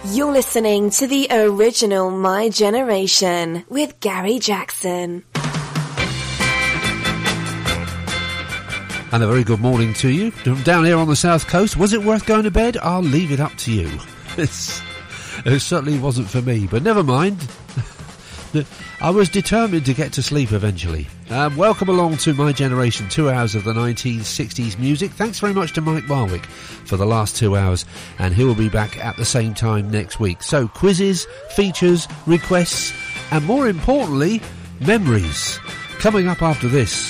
You're listening to the original My Generation with Gary Jackson. And a very good morning to you. Down here on the South Coast, was it worth going to bed? I'll leave it up to you. It certainly wasn't for me, but never mind. I was determined to get to sleep eventually. Welcome along to My Generation, 2 hours of the 1960s music. Thanks very much to Mike Barwick for the last 2 hours, and he will be back at the same time next week. So quizzes, features, requests, and more importantly, memories. Coming up after this.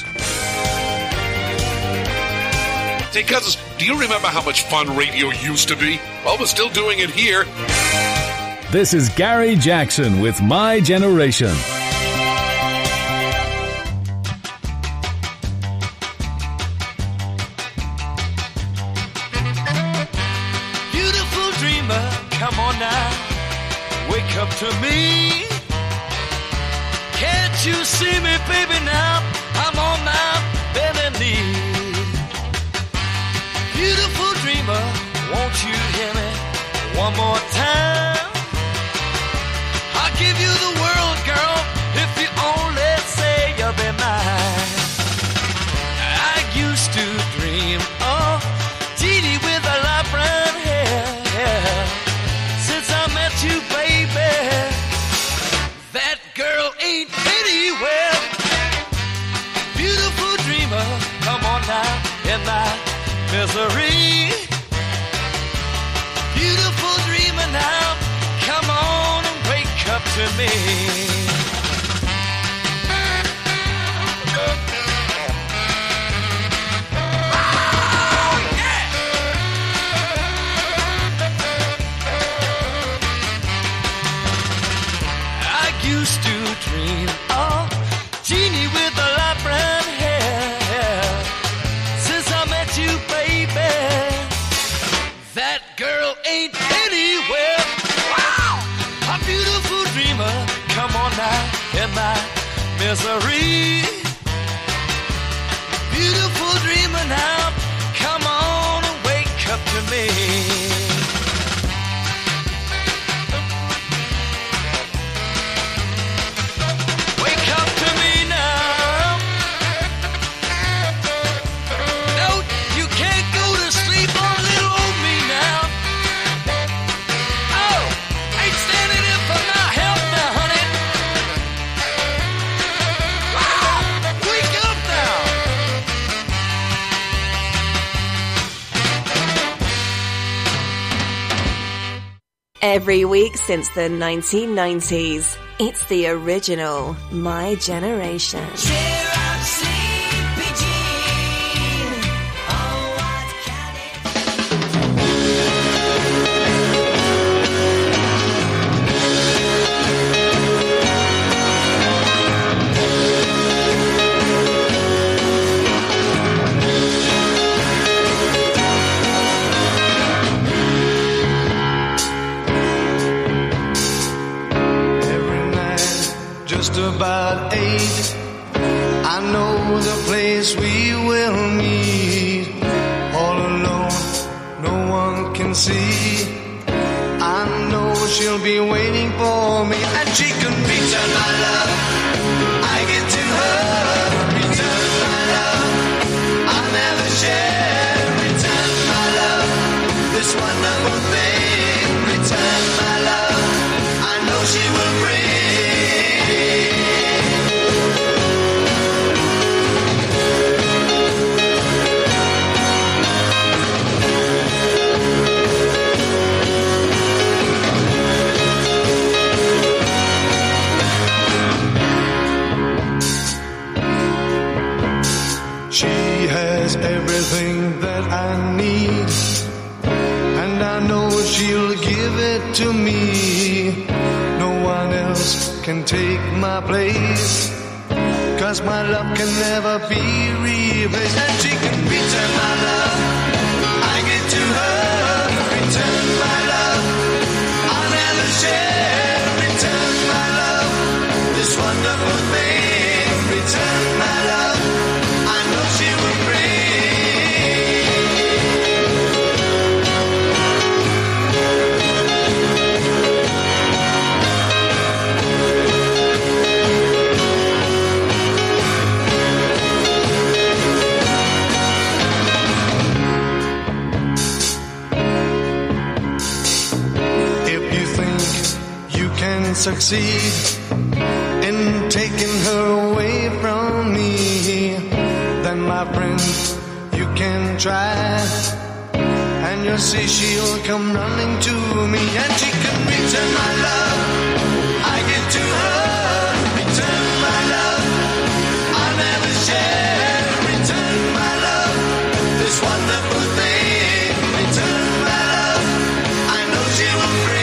Hey, cousins, do you remember how much fun radio used to be? Well, we're still doing it here. This is Gary Jackson with My Generation. Beautiful dreamer, come on now, wake up to me. Can't you see me, baby, now? I'm on my bended knee. Beautiful dreamer, won't you hear me one more time? I'll give you the world, girl, if you only say you'll be mine. I used to dream of Jeannie with a light brown hair. Since I met you, baby, that girl ain't anywhere. Beautiful dreamer, come on now, in my misery. Beautiful dreamer now, come on and wake up to me. I used to dream of Jeannie with the light brown hair. Since I met you, baby, that girl ain't anywhere. Wow! A beautiful dreamer, come on now, in my misery. Beautiful dreamer now, come on and wake up to me. Wake up to me now. No, you can't go to sleep on little old me now. Oh, ain't standing in for my help now, honey. Wow, wake up now. Every week since the 1990s, it's the original My Generation. Just about 8, I know the place we will meet. All alone, no one can see. I know she'll be waiting for me, and she can return my love. I get to her, return my love. I'll never share, return my love. This wonderful thing, return my love. I know she will bring. Everything that I need, and I know she'll give it to me. No one else can take my place, 'cause my love can never be replaced. And she can return my love, I get to her, return my love. I'll never share, return my love. This wonderful thing, return my love. I know she will bring. succeed in taking her away from me, then my friend, you can try, and you'll see she'll come running to me, and she can return my love, I give to her, return my love, I'll never share, return my love, this wonderful thing, return my love, I know she will free.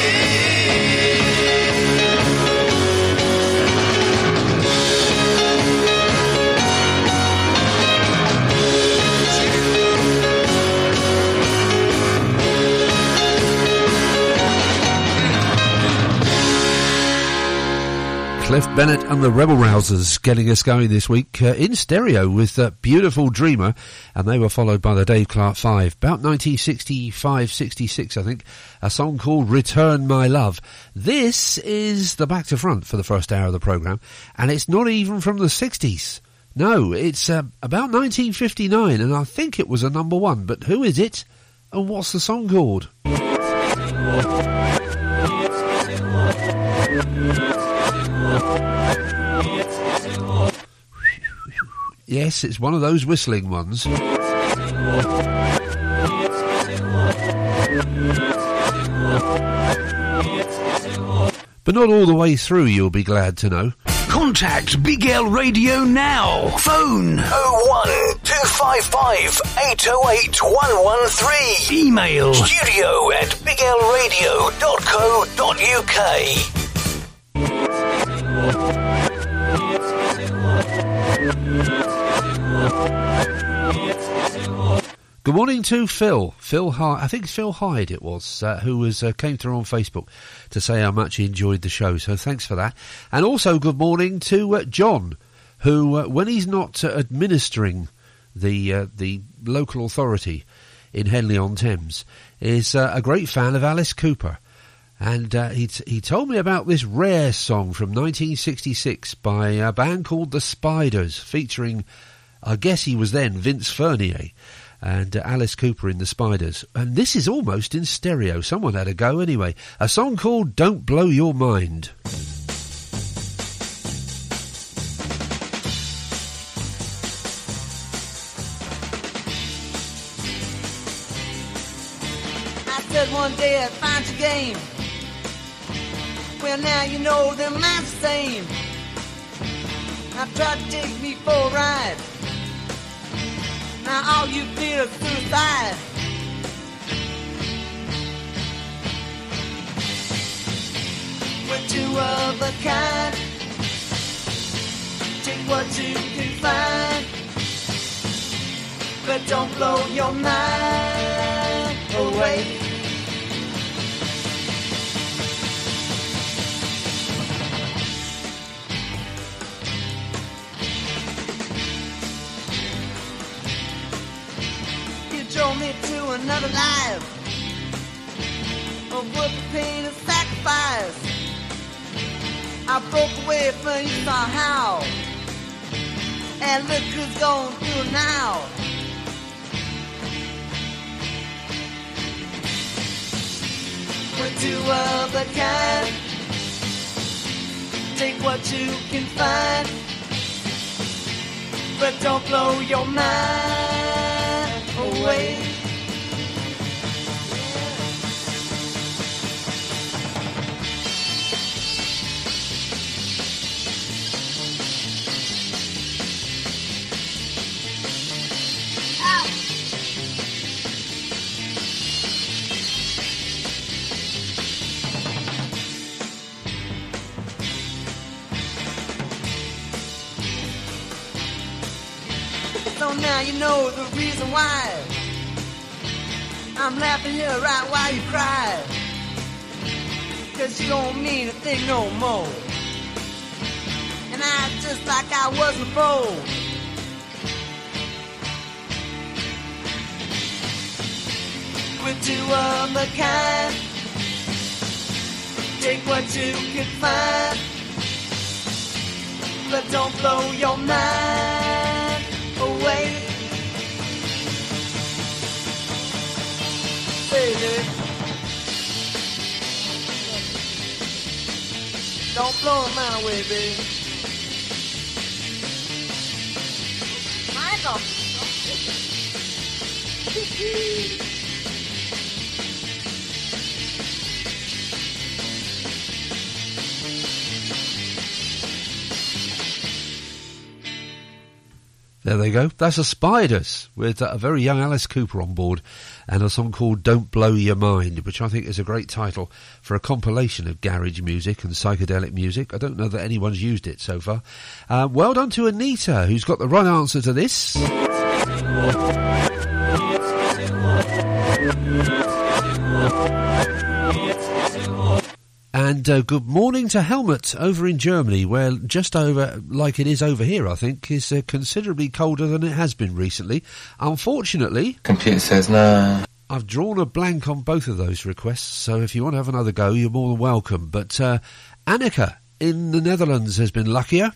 Cliff Bennett and the Rebel Rousers getting us going this week in stereo with Beautiful Dreamer, and they were followed by the Dave Clark 5, about 1965-66 I think, a song called Return My Love. This is the back to front for the first hour of the programme, and it's not even from the 60s. No, it's about 1959, and I think it was a number one, but who is it, and what's the song called? Yes, it's one of those whistling ones. But not all the way through, you'll be glad to know. Contact Big L Radio now. Phone 01255 808 113. Email studio@biglradio.co.uk. Good morning to Phil. Phil Hyde, I think it's Phil Hyde it was, who came through on Facebook to say how much he enjoyed the show, so thanks for that. And also good morning to John, who, when he's not administering the local authority in Henley-on-Thames, is a great fan of Alice Cooper. And he told me about this rare song from 1966 by a band called The Spiders, featuring, I guess he was then, Vince Furnier, and Alice Cooper in The Spiders. And this is almost in stereo. Someone had a go anyway. A song called Don't Blow Your Mind. I said one day I'd find your game. Well, now you know them not the same. I tried to take me for a ride. Now all you feel is suicide. We're two of a kind. Take what you can find, but don't blow your mind away. Drove me to another life of work, pain, and sacrifice. I broke away from you somehow, and look who's going through now. We're two of a kind. Take what you can find, but don't blow your mind away. So now you know the reason why I'm laughing here right while you cry. 'Cause you don't mean a thing no more, and I just like I was before. We're two of a kind. Take what you can find, but don't blow your mind away. Baby. Don't blow her mind away, baby. Michael. There they go. That's the Spiders with a very young Alice Cooper on board and a song called Don't Blow Your Mind, which I think is a great title for a compilation of garage music and psychedelic music. I don't know that anyone's used it so far. Well done to Anita, who's got the right answer to this. And good morning to Helmut over in Germany, where just over, like it is over here, I think, is considerably colder than it has been recently. Unfortunately, computer says no. I've drawn a blank on both of those requests, so if you want to have another go, you're more than welcome. But Annika in the Netherlands has been luckier.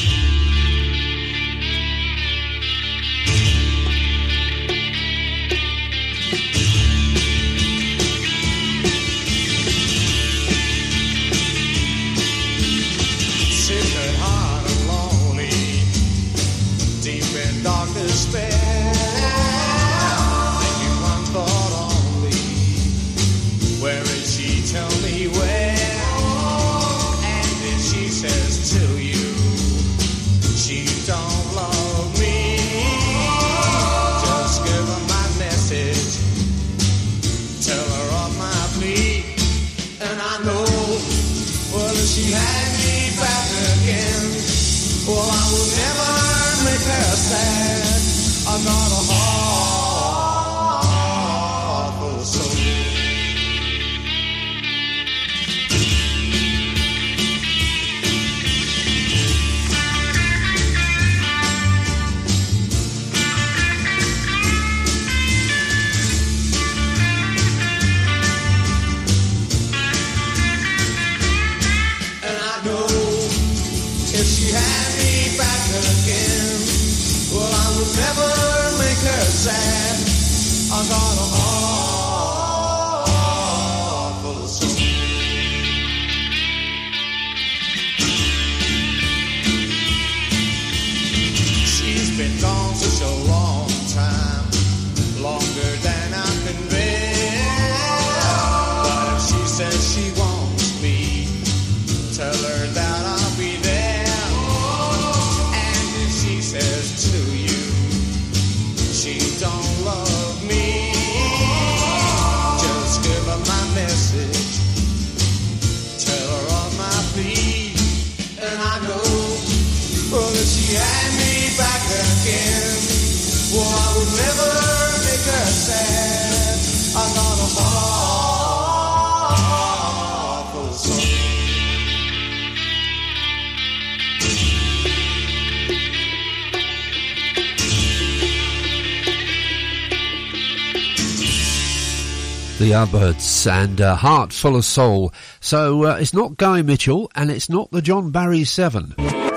The Yardbirds and Heart Full of Soul. So it's not Guy Mitchell and it's not the John Barry 7.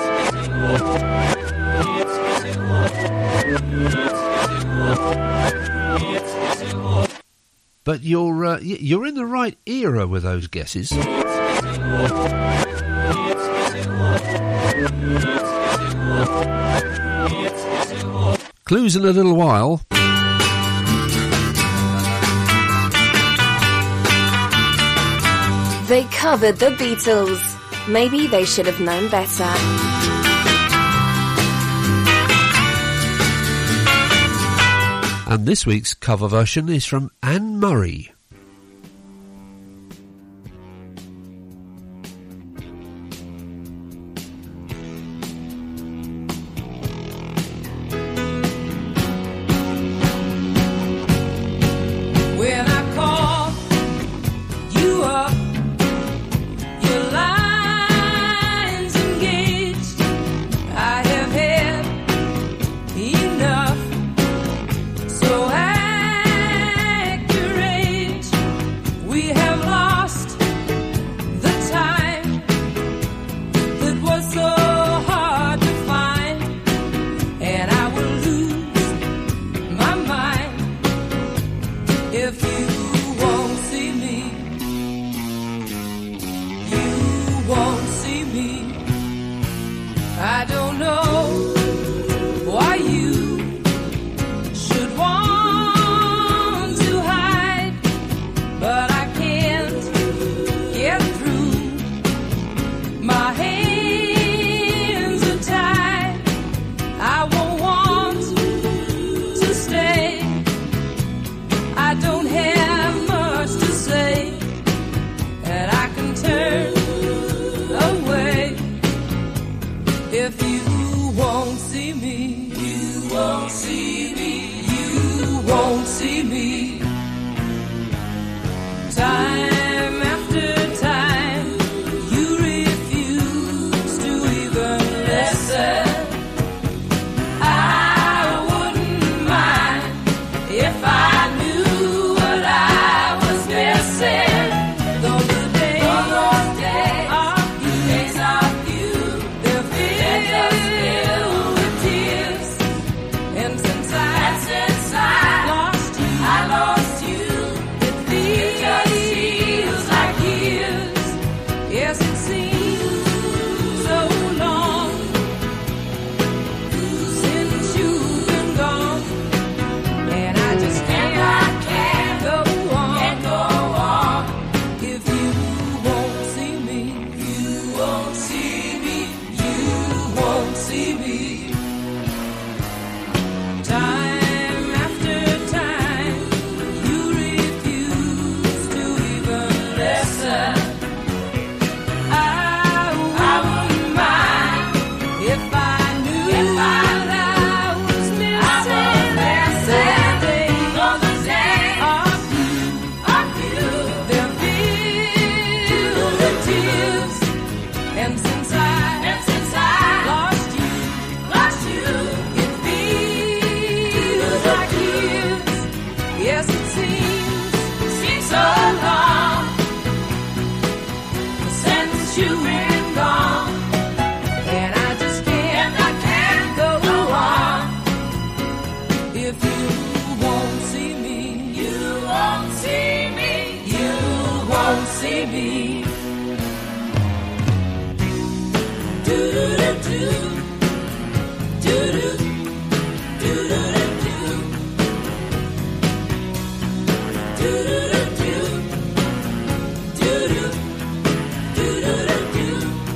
But you're in the right era with those guesses. Clues in a little while. They covered the Beatles. Maybe they should have known better. And this week's cover version is from Anne Murray. Enough, so accurate. me. I don't know why you should want to hide, but I can't get through. My hands are tied. I won't want to stay. I don't have much to say, and I can turn away. If you won't see me, you won't see me, you won't see me. Time after time, you refuse to even listen. I wouldn't mind if I knew what I was missing. Those days of you, they're filled with tears. And since I lost you, it feels like years. Yes, it seems so long since you've been gone, and I just can't go on. If you won't see me, you won't see me, you won't see me. Time after time, you refuse to even listen. I wouldn't mind if I knew what I was missing. Those days of you, they're filled with tears. And since I lost you, it feels like years. Yes, it seems so long since you've been gone, and I just can't go on. If you won't see me, you won't see me, you won't see me. Do-do-do-do, do-do, do-do-do-do, do-do-do-do, do-do, do-do-do-do,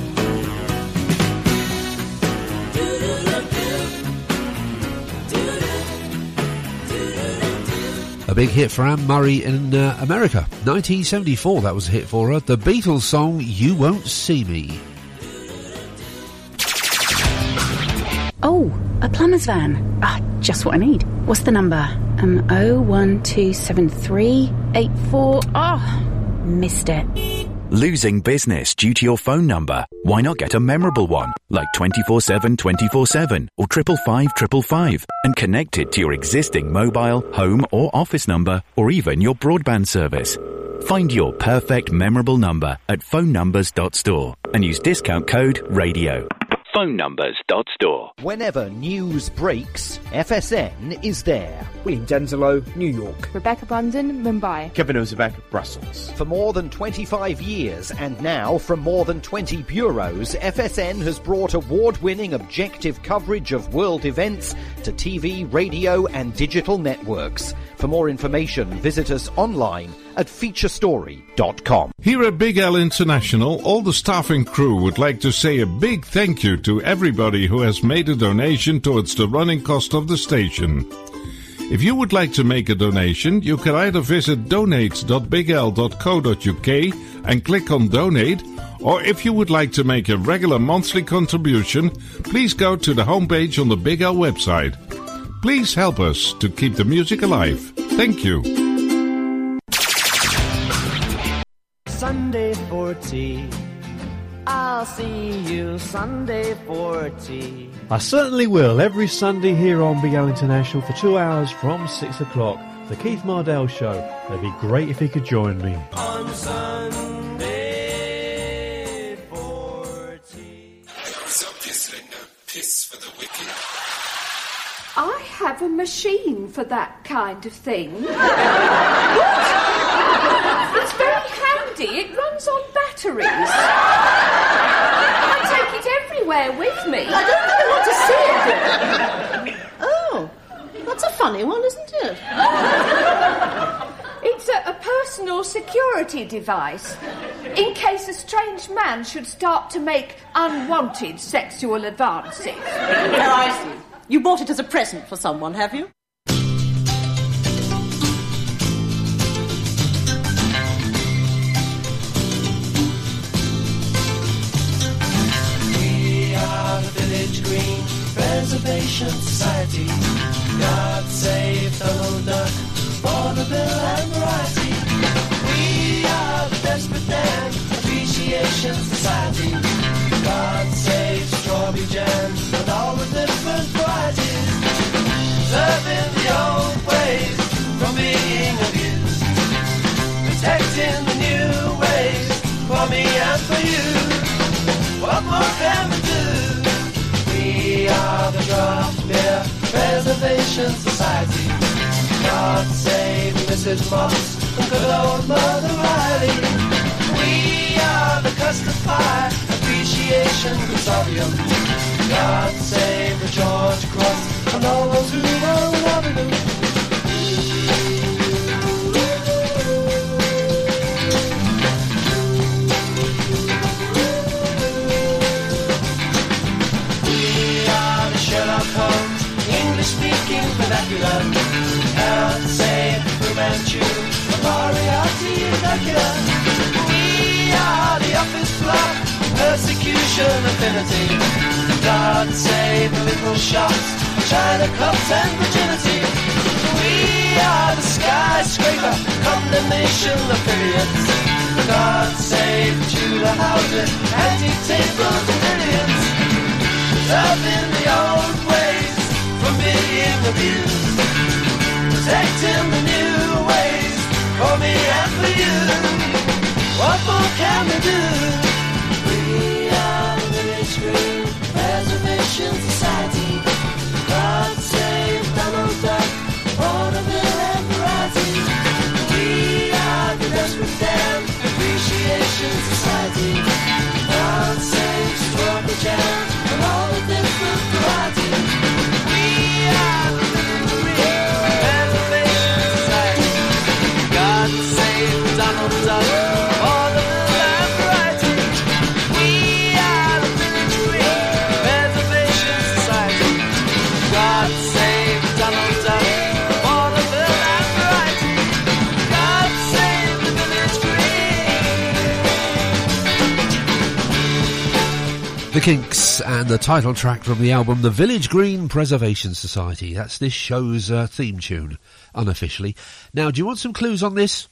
A big hit for Anne Murray in America. 1974, that was a hit for her. The Beatles song, You Won't See Me. Oh, a plumber's van. Just what I need. What's the number? 0127384. Missed it. Losing business due to your phone number? Why not get a memorable one, like 24/7 24/7 or 555 555, and connect it to your existing mobile, home or office number, or even your broadband service. Find your perfect memorable number at phonenumbers.store and use discount code RADIO. phonenumbers.store. Whenever news breaks, FSN is there. William Denzelo, New York. Rebecca Brandon, Mumbai. Kevin Ozebek, Brussels. For more than 25 years, and now from more than 20 bureaus, FSN has brought award-winning objective coverage of world events to TV, radio and digital networks. For more information, visit us online at featurestory.com. Here at Big L International, all the staff and crew would like to say a big thank you to everybody who has made a donation towards the running cost of the station. If you would like to make a donation, you can either visit donate.bigl.co.uk and click on donate, or if you would like to make a regular monthly contribution, please go to the homepage on the Big L website. Please help us to keep the music alive. Thank you. Sunday for tea. I'll see you Sunday for tea. I certainly will, every Sunday here on Big L International for 2 hours from 6 o'clock. The Keith Mardell Show. It'd be great if you could join me. On Sunday for tea. There's obviously no piss for the wicked. I have a machine for that kind of thing. It's very handy. It runs on batteries. anywhere with me. I don't think I want to see it. Oh, that's a funny one, isn't it? It's a personal security device, in case a strange man should start to make unwanted sexual advances. Oh, I see. You bought it as a present for someone, have you? We are the Village Green Preservation Society. God save Donald Duck, Vaudeville and variety. We are the Desperate Dan Appreciation Society. God save strawberry jam and all the different varieties. Serving the old ways from being abused. Protecting the new ways for me and for you. What more can we do? We are the Draft Beer Preservation Society. God save Mrs. Moss and good old Mother Riley. We are the Custard Pie Appreciation Consortium. God save the George Cross and all those who own Avenue. We are the Sherlock Holmes English-speaking vernacular. God save Fu Manchu, Moriarty and Dracula. We are the office block, persecution affinity. God save the little shops, China clubs and virginity. We are the skyscraper, condemnation affiliates. God save Tudor houses, antique tables and billions. Serving the old ways from being abused. Protecting the new ways for me and for you. What more can we do? We are the Village Green Preservation Society. God save Donald Duck, Vaudeville and variety. We are the Desperate Dan Appreciation Society. God save strawberry jam and all the different varieties. We are the Village Green Preservation Society. God save Donald Duck, Vaudeville and variety. We are the Village Green Preservation Society. God save Donald Duck, Vaudeville and variety. God save the Village Green. The Kinks and the title track from the album The Village Green Preservation Society. That's this show's theme tune, unofficially. Now, do you want some clues on this?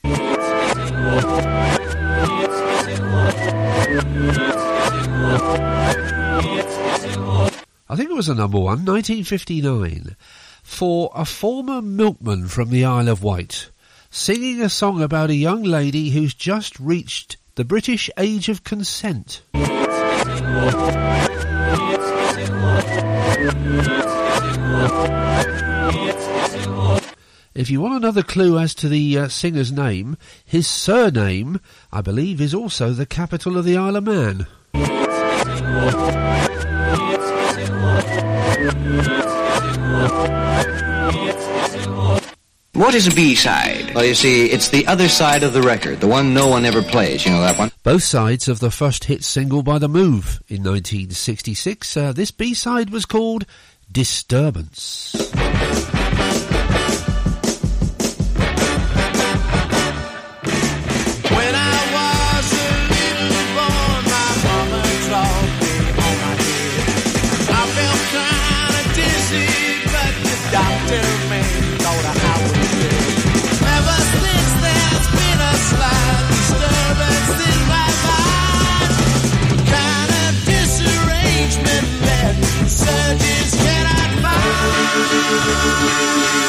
I think it was a number one, 1959, for a former milkman from the Isle of Wight, singing a song about a young lady who's just reached the British age of consent. If you want another clue as to the singer's name, his surname, I believe, is also the capital of the Isle of Man. What is a B-side? Well, you see, it's the other side of the record, the one no one ever plays, you know that one? Both sides of the first hit single by The Move in 1966. This B-side was called Disturbance. Surgeons cannot find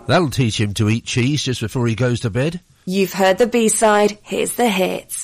That'll teach him to eat cheese just before he goes to bed. You've heard the B-side, here's the hits.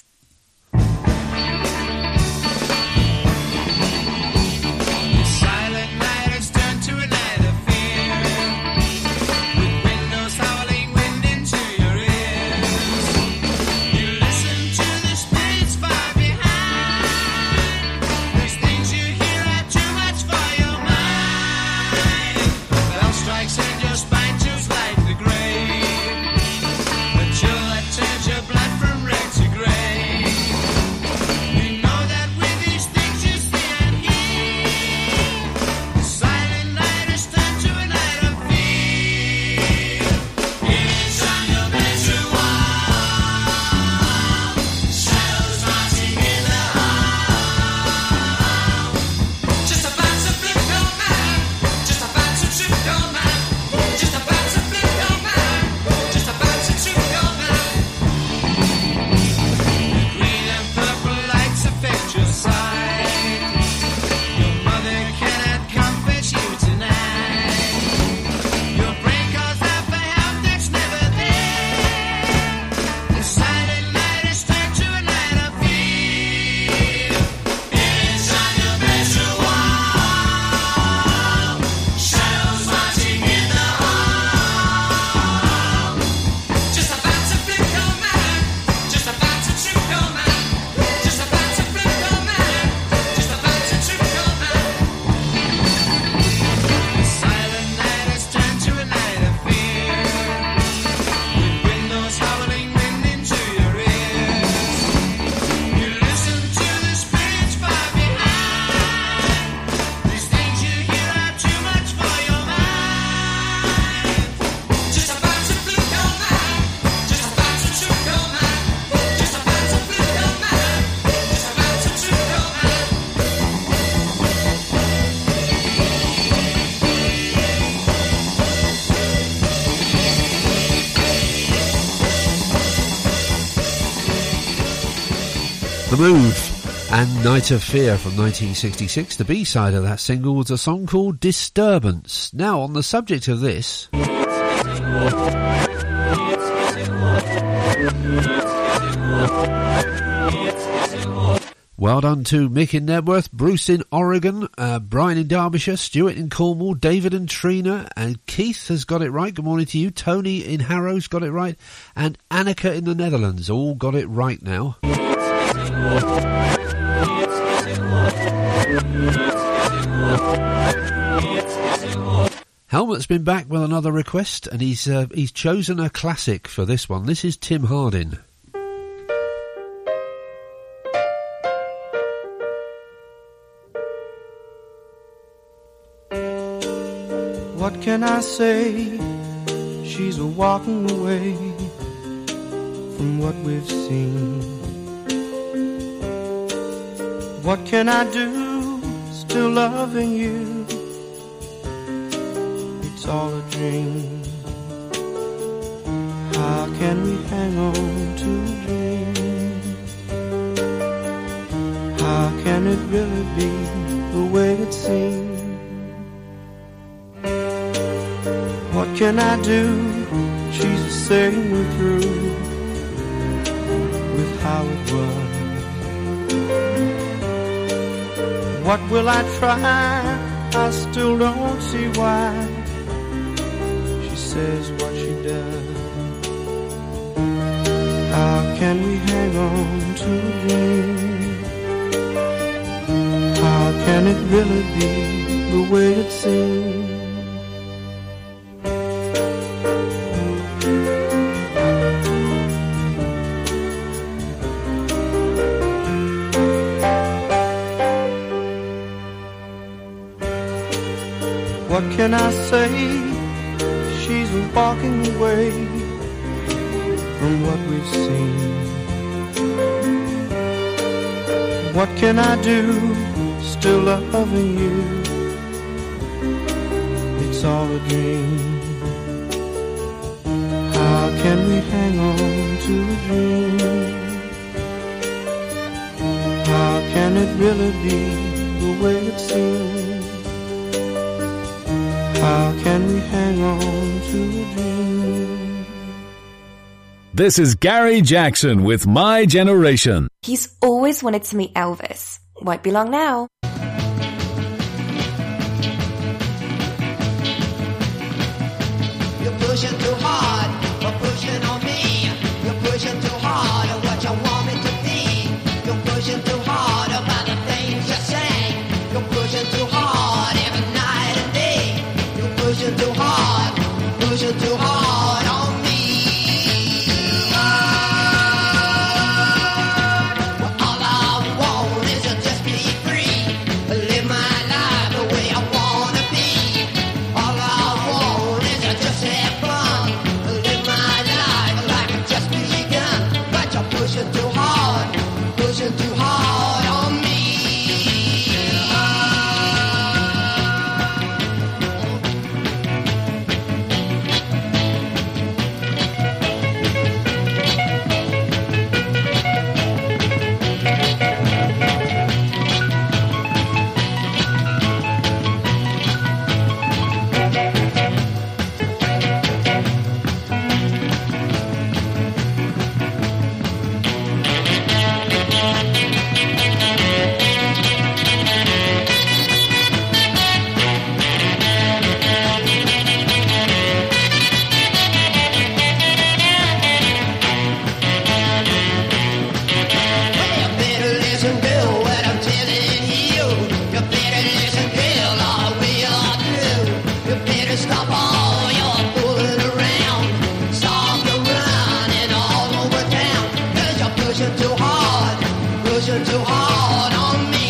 The Move and Night of Fear from 1966. The B-side of that single was a song called Disturbance. Now, on the subject of this... well done to Mick in Nebworth, Bruce in Oregon, Brian in Derbyshire, Stuart in Cornwall, David and Trina, and Keith has got it right. Good morning to you. Tony in Harrow's got it right, and Annika in the Netherlands all got it right now. Helmut's been back with another request, and he's chosen a classic for this one. This is Tim Hardin. What can I say? She's a walking away from what we've seen. What can I do? Still loving you. It's all a dream. How can we hang on to a dream? How can it really be the way it seems? What can I do? She's saying we're through with how it was. What will I try? I still don't see why she says what she does. How can we hang on to a dream? How can it really be the way it seems? What can I say? She's walking away from what we've seen. What can I do? Still loving you. It's all a dream. How can we hang on to a dream? How can it really be the way it seems? How can we hang on to a dream? This is Gary Jackson with My Generation. He's always wanted to meet Elvis. Won't be long now. You're pushing too hard, you're pushing on me. You're pushing too hard at what you want me to be. You're pushing too hard about the things you say. You're pushing too hard every night and day. You're pushing too hard on me. Well, all I want is to just be free, live my life the way I wanna be. All I want is to just have fun, live my life like it just begun. But you're pushing too hard on me. Stop all your fooling around. Stop the running all over town. 'Cause you're pushing too hard on me.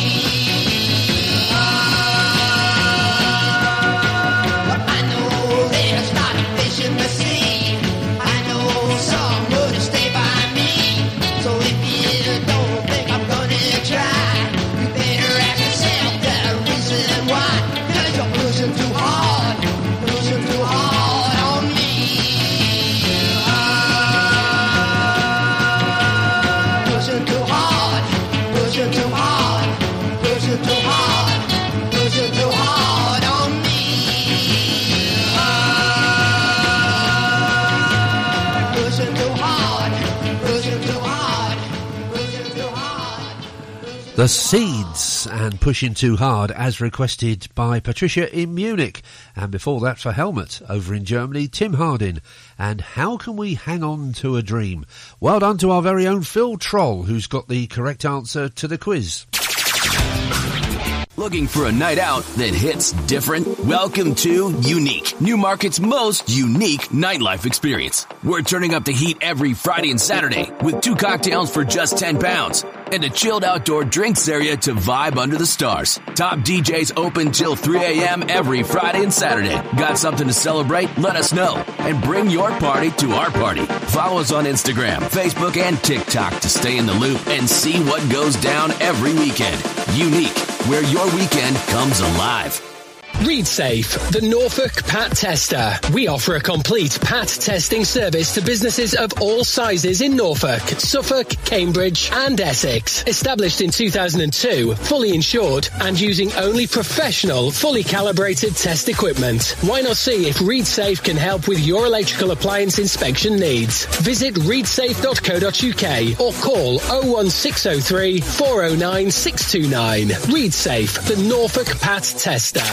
But I know there's not a fish in the sea. I know some would stay by me. So if you don't think I'm gonna try, you better ask yourself the reason why. 'Cause you're pushing too hard on me. Pushing too hard on me. Pushing too hard. The Seeds and Pushing Too Hard, as requested by Patricia in Munich. And before that, for Helmet, over in Germany, Tim Hardin. And How Can We Hang On to a Dream? Well done to our very own Phil Troll, who's got the correct answer to the quiz. Looking for a night out that hits different? Welcome to Unique, Newmarket's most unique nightlife experience. We're turning up the heat every Friday and Saturday with 2 cocktails for just £10 and a chilled outdoor drinks area to vibe under the stars. Top DJs open till 3 a.m. every Friday and Saturday. Got something to celebrate? Let us know and bring your party to our party. Follow us on Instagram, Facebook, and TikTok to stay in the loop and see what goes down every weekend. Unique, where your weekend comes alive. ReadSafe, the Norfolk Pat Tester. We offer a complete Pat testing service to businesses of all sizes in Norfolk, Suffolk, Cambridge and Essex. Established in 2002, fully insured and using only professional, fully calibrated test equipment. Why not see if ReadSafe can help with your electrical appliance inspection needs? Visit readsafe.co.uk or call 01603 409 629. ReadSafe, the Norfolk Pat Tester.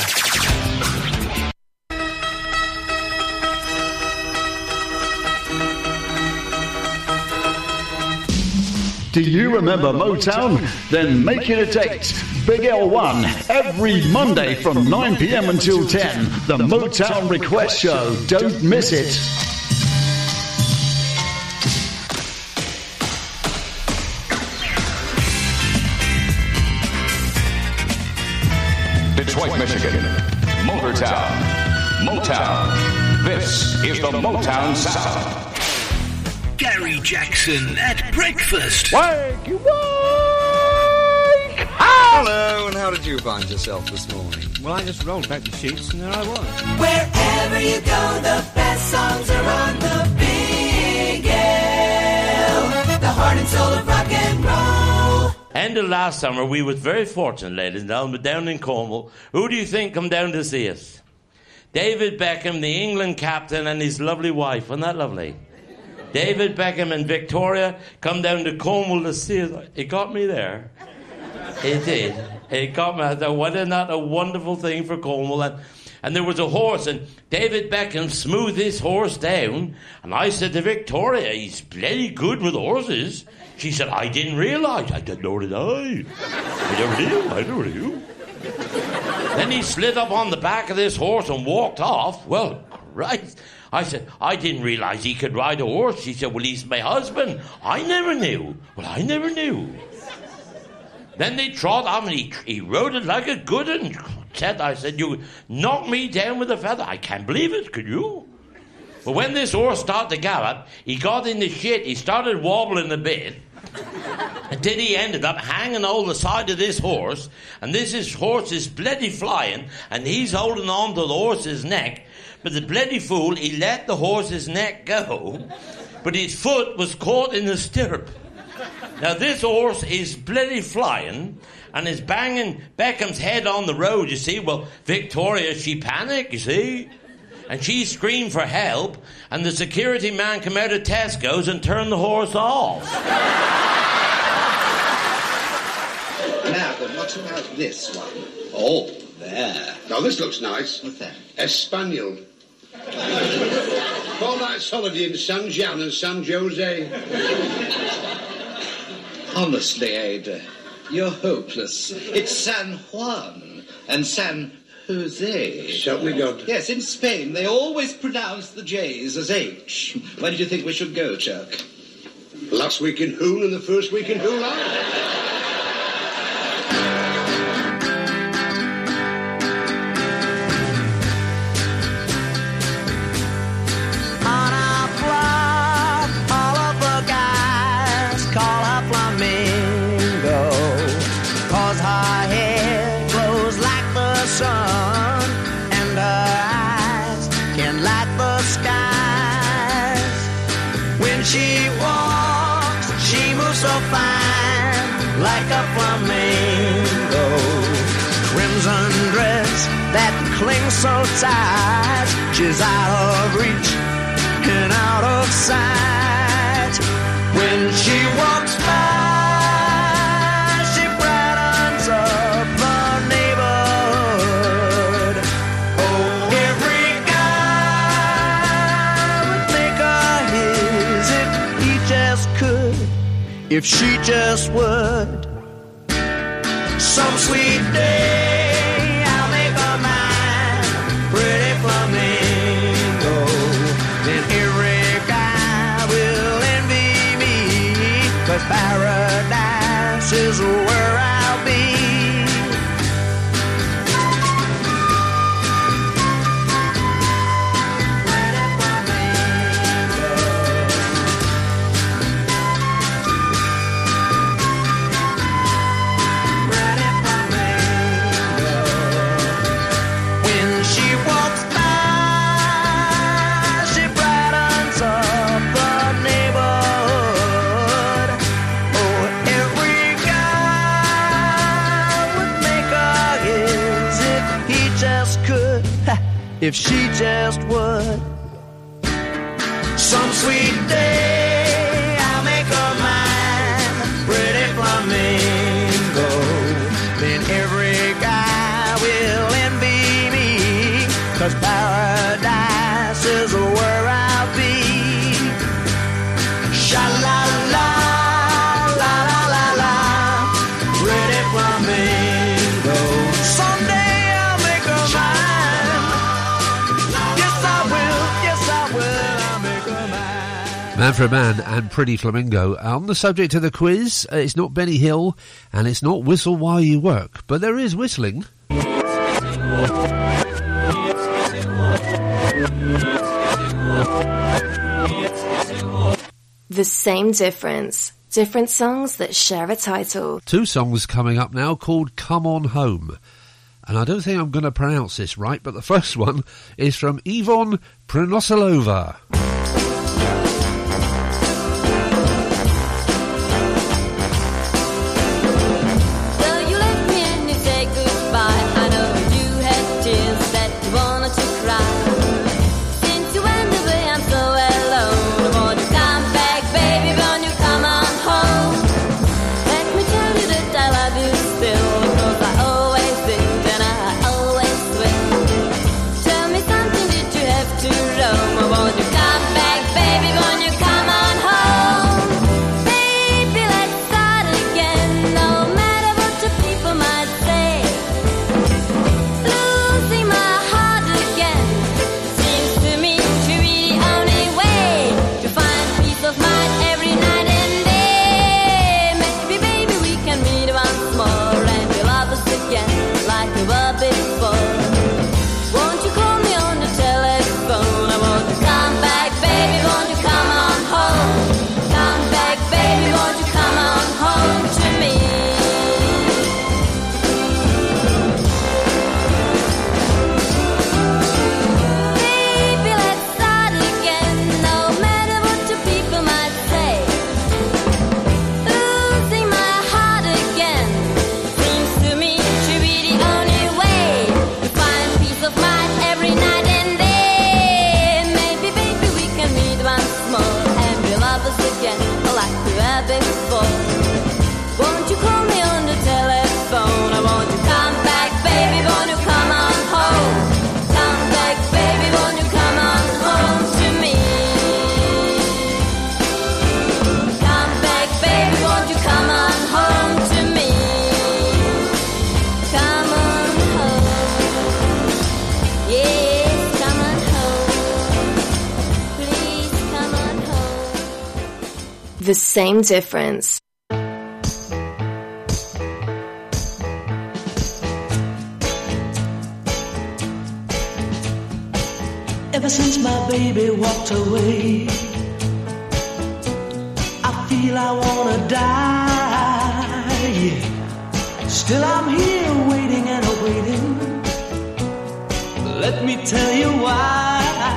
Do you remember Motown? Then make it a date. Big L1, every Monday from 9 p.m. until 10. The Motown Request Show. Don't miss it. Detroit, Michigan. Motortown. Motown. This is the Motown sound. Gary Jackson at breakfast. Wake you Hello, and how did you find yourself this morning? Well, I just rolled back the sheets and there I was. Wherever you go, the best songs are on the Big L, the heart and soul of rock and roll. End of last summer, we was very fortunate, ladies and gentlemen, down in Cornwall. Who do you think come down to see us? David Beckham, the England captain, and his lovely wife. Wasn't that lovely? David Beckham and Victoria come down to Cornwall to see us. It got me there. It did. It got me. I thought, wasn't that a wonderful thing for Cornwall? And there was a horse, and David Beckham smoothed his horse down, and I said to Victoria, he's bloody good with horses. She said, I didn't realise. I said, nor did I. I never knew. Then he slid up on the back of this horse and walked off. Well, Christ. I said, I didn't realise he could ride a horse. She said, well, he's my husband. I never knew. Well, I never knew. Then they trod on and he rode it like a good un. I said, you knocked me down with a feather. I can't believe it, could you? But when this horse started to gallop, he got in the shit. He started wobbling a bit. Until he ended up hanging over the side of this horse. And horse is bloody flying. And he's holding on to the horse's neck. But the bloody fool, he let the horse's neck go. But his foot was caught in the stirrup. Now this horse is bloody flying and is banging Beckham's head on the road, you see. Well, Victoria, she panicked, you see. And she screamed for help, and the security man came out of Tesco's and turned the horse off. Now, then, what about this one? Oh, there. Now, this looks nice. What's that? Espanyol. All nights holiday in San Juan and San Jose. Honestly, Ada, you're hopeless. It's San Juan and San Jose. Shall we go? Yes, in Spain, they always pronounce the J's as H. When do you think we should go, Chuck? Last week in Hoon and the first week in July. She walks, she moves so fine, like a flamingo. Crimson dress that clings so tight, she's out of reach and out of sight. When she walks by, she brightens up the neighborhood. Oh, every if she just would. Some sweet day I'll make her mine, pretty flamingo. Then every guy will envy me, 'cause paradise is where I'll be. If she just would. Some sweet day I'll make her mine, pretty flamingo. Then every guy will envy me, 'cause paradise is where I'll be. Sha-la-la, la-la-la-la, pretty flamingo. Someday I'll make her mine. Man for a Man and Pretty Flamingo. On the subject of the quiz, it's not Benny Hill and it's not Whistle While You Work, but there is whistling. The same difference. Different songs that share a title. Two songs coming up now called Come On Home. And I don't think I'm going to pronounce this right, but the first one is from Yvonne Prinosilova. Cry. the same difference. Ever since my baby walked away, I feel I wanna die, yeah. Still I'm here waiting and waiting. Let me tell you why.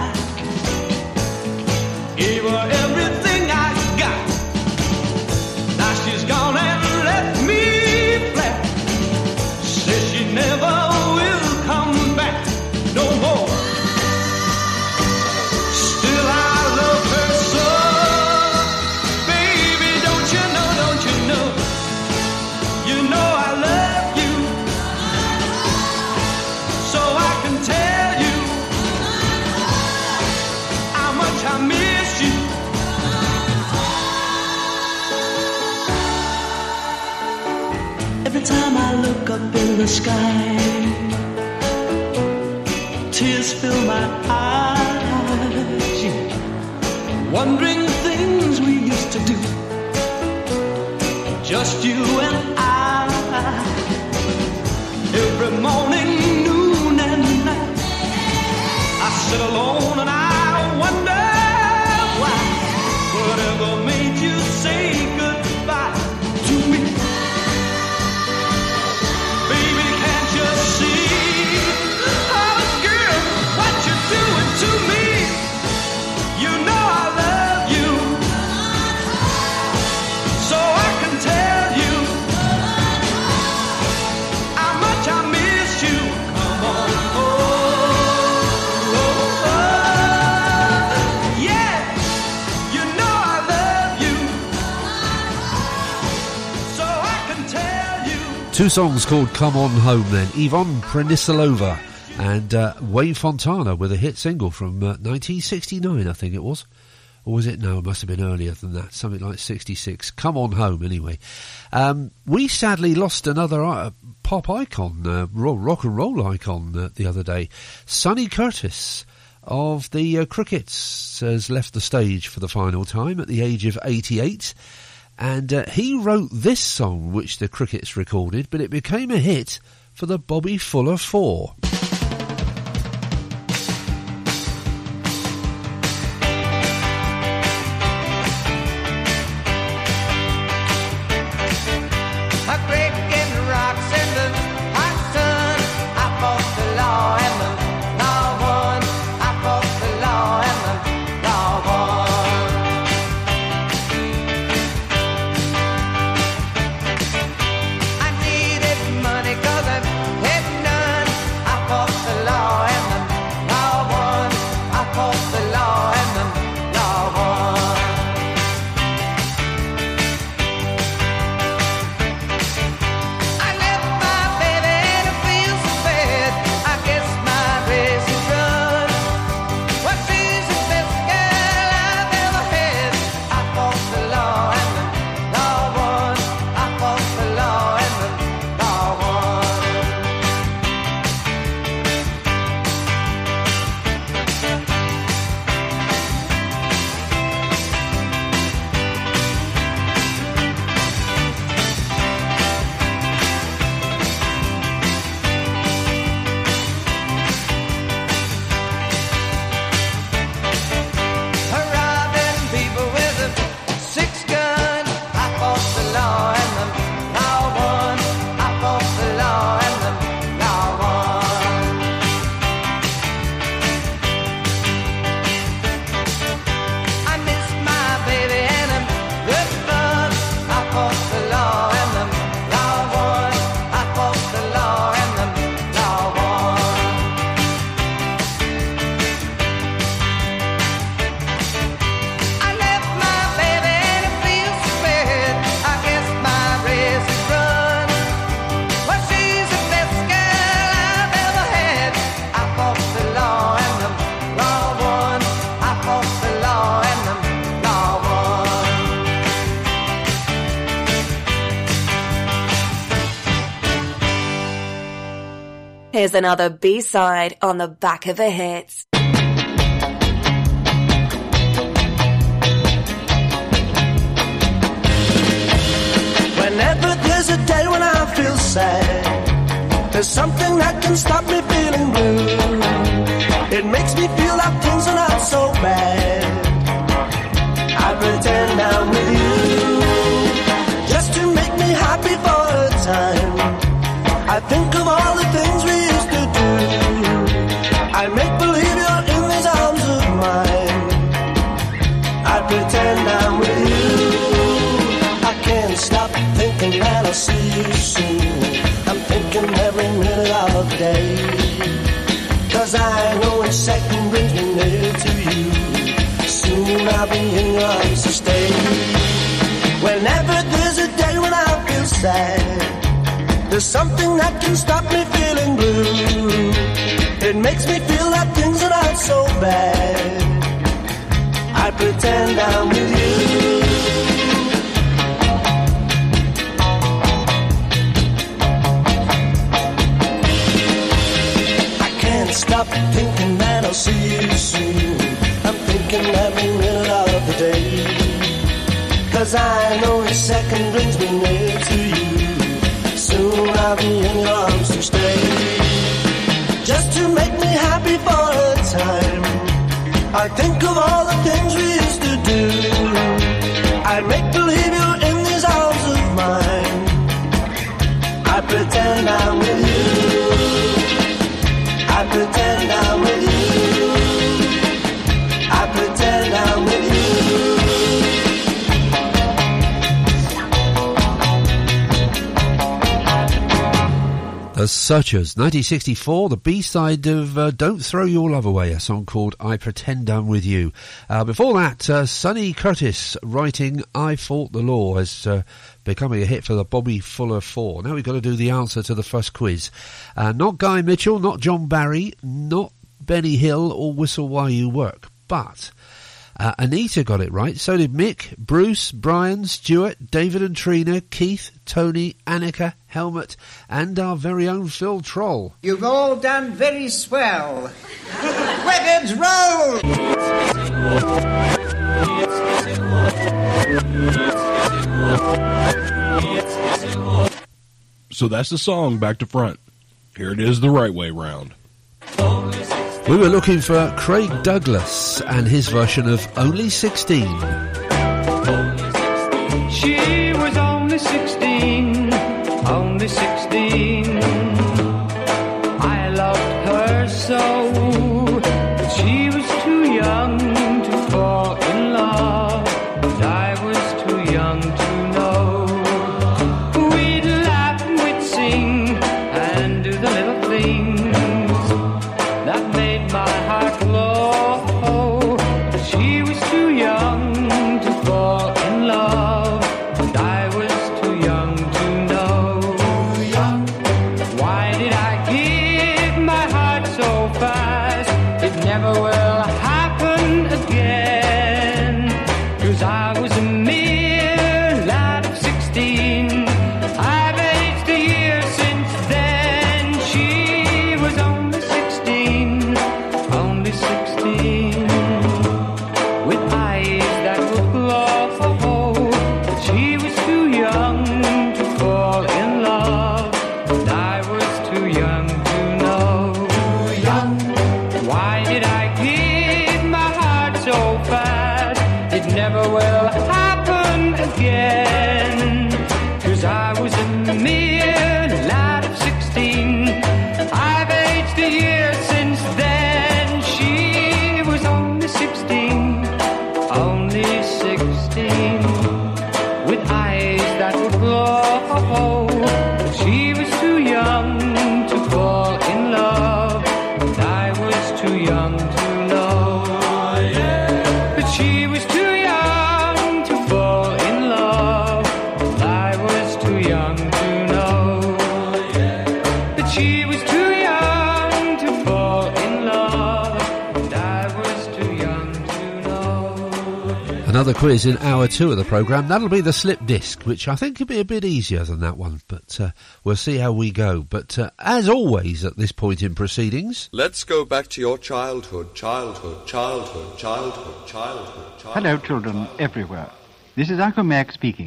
Gave her everything I got. Now she's gone and left me flat. Says she never will come back no more. Still I love her so. Baby, don't you know, don't you know? You know I love you. So I can tell you how much I miss you. Every time I look up in the sky, tears fill my eyes, yeah. Wondering things we used to do, just you and I. Every morning, noon and night, I sit alone and I wonder why. Whatever made you say goodbye to me? Baby, can't you see? Oh, girl, what you doing to me? You know I love you, so I can tell you how much I miss you. Come on, yeah, you know I love you, so I can tell you. Two songs called Come On Home then. Yvonne Prenisilova and Wave Fontana with a hit single from 1969, I think it was. Or was it? No, it must have been earlier than that. Something like 66. Come On Home, anyway. We sadly lost another pop icon, rock and roll icon the other day. Sonny Curtis of the Crickets has left the stage for the final time at the age of 88. And he wrote this song, which the Crickets recorded, but it became a hit for the Bobby Fuller Four. A breaking rocks in the hot sun. I fought the law and the law won. I fought the law and the law won. I needed money 'cause I had none. I fought the law and the law won. I fought the law and the law won. I left my baby and it feels so bad. I guess my race is run. Well, she's the best girl I've ever had. I fought the law and the law won. I fought the law and the law won. Robbing people with a six gun. I fought the law and the law won. I fought the law and the law won. I miss my baby and I'm good fun. I fought the law and the law won. I fought the law and the law won. I left my baby and it feels so bad. I guess my race is run. Well, she's the best girl I've ever had. I fought the law and the law won. I fought the law and the law won. Here's another B-side on the back of the hits. there's a day when I feel sad, there's something that can stop me feeling blue. It makes me feel that things are not so bad. I pretend I'm with you, just to make me happy for a time. I think of all the things we used to do. I make believe you're in these arms of mine. I pretend I'm with you. I can't stop thinking that I'll see you soon. I'm thinking every minute of the day, 'cause I know a second brings me near to you. Soon I'll be in your arms to stay. Whenever there's a day when I feel sad, there's something that can stop me feeling blue. It makes me feel that things are not so bad. I pretend I'm with you. I can't stop thinking that I'll see you soon. I'm thinking every minute of the day, 'cause I know a second brings me near to you. Soon I'll be in your arms to stay, just to make me happy for a time. I think of all the things we used to do. I make believe you're in these arms of mine. I pretend I'm with you. I pretend I'm with you. I pretend I'm with you. The Searchers, 1964, the B-side of Don't Throw Your Love Away, a song called I Pretend I'm With You. Before that, Sonny Curtis writing I Fought the Law as becoming a hit for the Bobby Fuller 4. Now we've got to do the answer to the first quiz. Not Guy Mitchell, not John Barry, not Benny Hill or Whistle While You Work, but Anita got it right. So did Mick, Bruce, Brian, Stuart, David and Trina, Keith, Tony, Annika, Helmut, and our very own Phil Troll. You've all done very swell. Records roll! So that's the song back to front. Here it is the right way round. We were looking for Craig Douglas and his version of Only 16. She was only 16, only 16. I loved her so, but she was too young to fall in love, and I was too young to know. We'd laugh and we'd sing and do the little things that made my heart glow, but she was too young to fall in love, and I was too young to know. Why did I give my heart so fast? It never will happen again, 'cause I was a mere lad of 16. I've aged a year since then. She was only 16, only 16, with eyes that would glow, but she was too young to fall in love, and I was too young to know. Why did I give my heart so fast? It never will happen again, 'cause I was a mere lad of 16. I've aged a year since then. She was only 16, only 16, with eyes that would glow, but she was too young to fall in love, and I was too young to know. But she was too young to fall in love, and I was too young to know. But she was too young to fall in love, and I was too young to know. Another quiz in hour 2 of the programme. That'll be the slip disc, which I think could be a bit easier than that one, but we'll see how we go. But as always at this point in proceedings, Let's go back to your childhood, childhood, childhood, childhood, childhood, childhood. Hello, children everywhere. This is Uncle Mac speaking.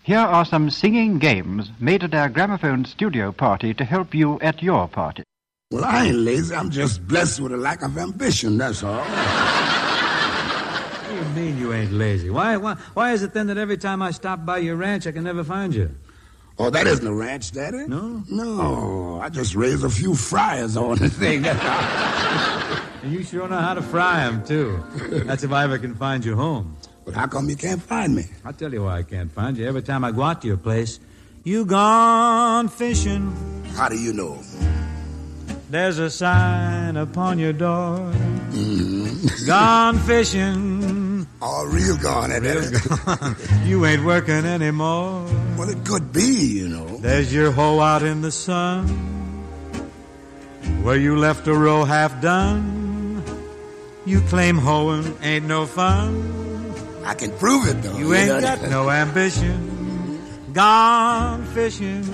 Here are some singing games made at our gramophone studio party to help you at your party. Well, I ain't lazy. I'm just blessed with a lack of ambition, that's all. What do you mean you ain't lazy? Why is it then that every time I stop by your ranch, I can never find you? Oh, that isn't a ranch, Daddy. No? No, I just raised a few fryers on the thing. And you sure know how to fry them, too. That's if I ever can find you home. But how come you can't find me? I'll tell you why I can't find you. Every time I go out to your place, you gone fishing. How do you know? There's a sign upon your door. Mm-hmm. Gone fishing. Oh, real gone, real gone. You ain't working anymore. Well, it could be, you know. There's your hoe out in the sun, where you left a row half done. You claim hoeing ain't no fun. I can prove it, though. You ain't got no ambition. Gone fishing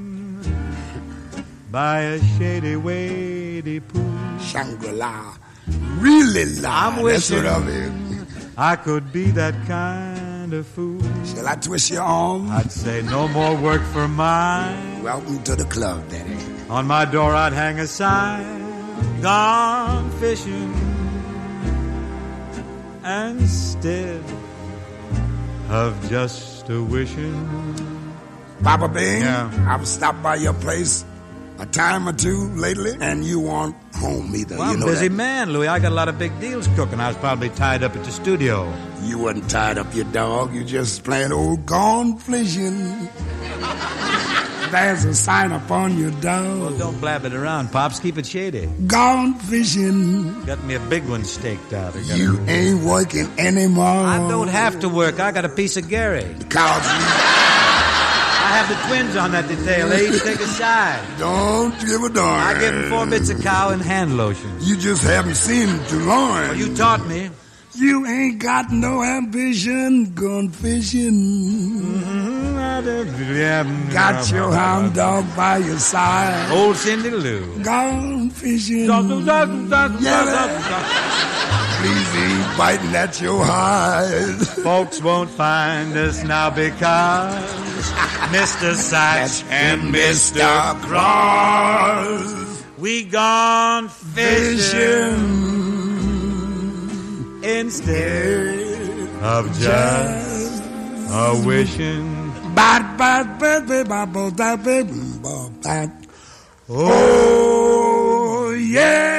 by a shady, wady pool. Shangri-La. Really la. I'm wishing that's what I mean. I could be that kind of fool. Shall I twist your arm? I'd say no more work for mine. Welcome to the club, Daddy. On my door I'd hang a sign. Gone fishing. Instead of just a wishing. Papa Bing, Yeah. I've stopped by your place a time or two lately, and you weren't home either. Well, you I'm know a busy that. man, Louis. I got a lot of big deals cooking. I was probably tied up at the studio. You wasn't tied up, you dog. You just plain old gone fishing. There's a sign upon your door. Well, don't blab it around, Pops. Keep it shady. Gone fishing. Got me a big one staked out. You ain't working anymore. I don't have to work. I got a piece of Gary. The cows. I have the twins on that detail. They each take a side. Don't give a darn. I give them 4 bits of cow and hand lotion. You just haven't seen it too long. Well, you taught me. You ain't got no ambition, gone fishing. Got your hound dog by your side. Old Cindy Lou. Gone fishing. Please ain't biting at your hide. Folks won't find us now because Mr. Satch and Mr. Cross, we gone fishing instead of just a wishing. Oh, yeah.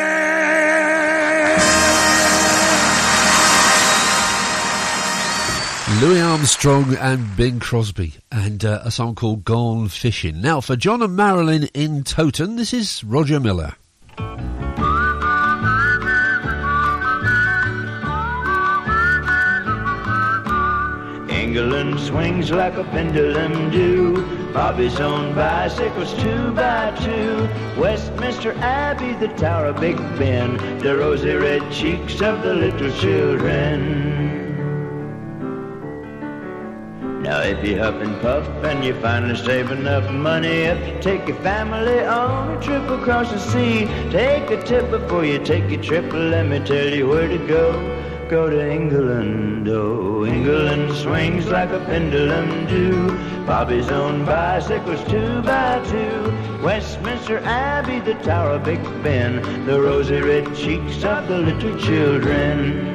Louis Armstrong and Bing Crosby, and a song called Gone Fishing. Now, for John and Marilyn in Toton, this is Roger Miller. England swings like a pendulum do. Bobby's own bicycles 2 by 2. Westminster Abbey, the Tower of Big Ben, the rosy red cheeks of the little children. Now if you huff and puff and you finally save enough money up to take your family on a trip across the sea, take a tip before you take your trip. Let me tell you where to go. Go to England, oh, England swings like a pendulum do. Bobby's own bicycles 2 by 2. Westminster Abbey, the Tower of Big Ben, the rosy red cheeks of the little children.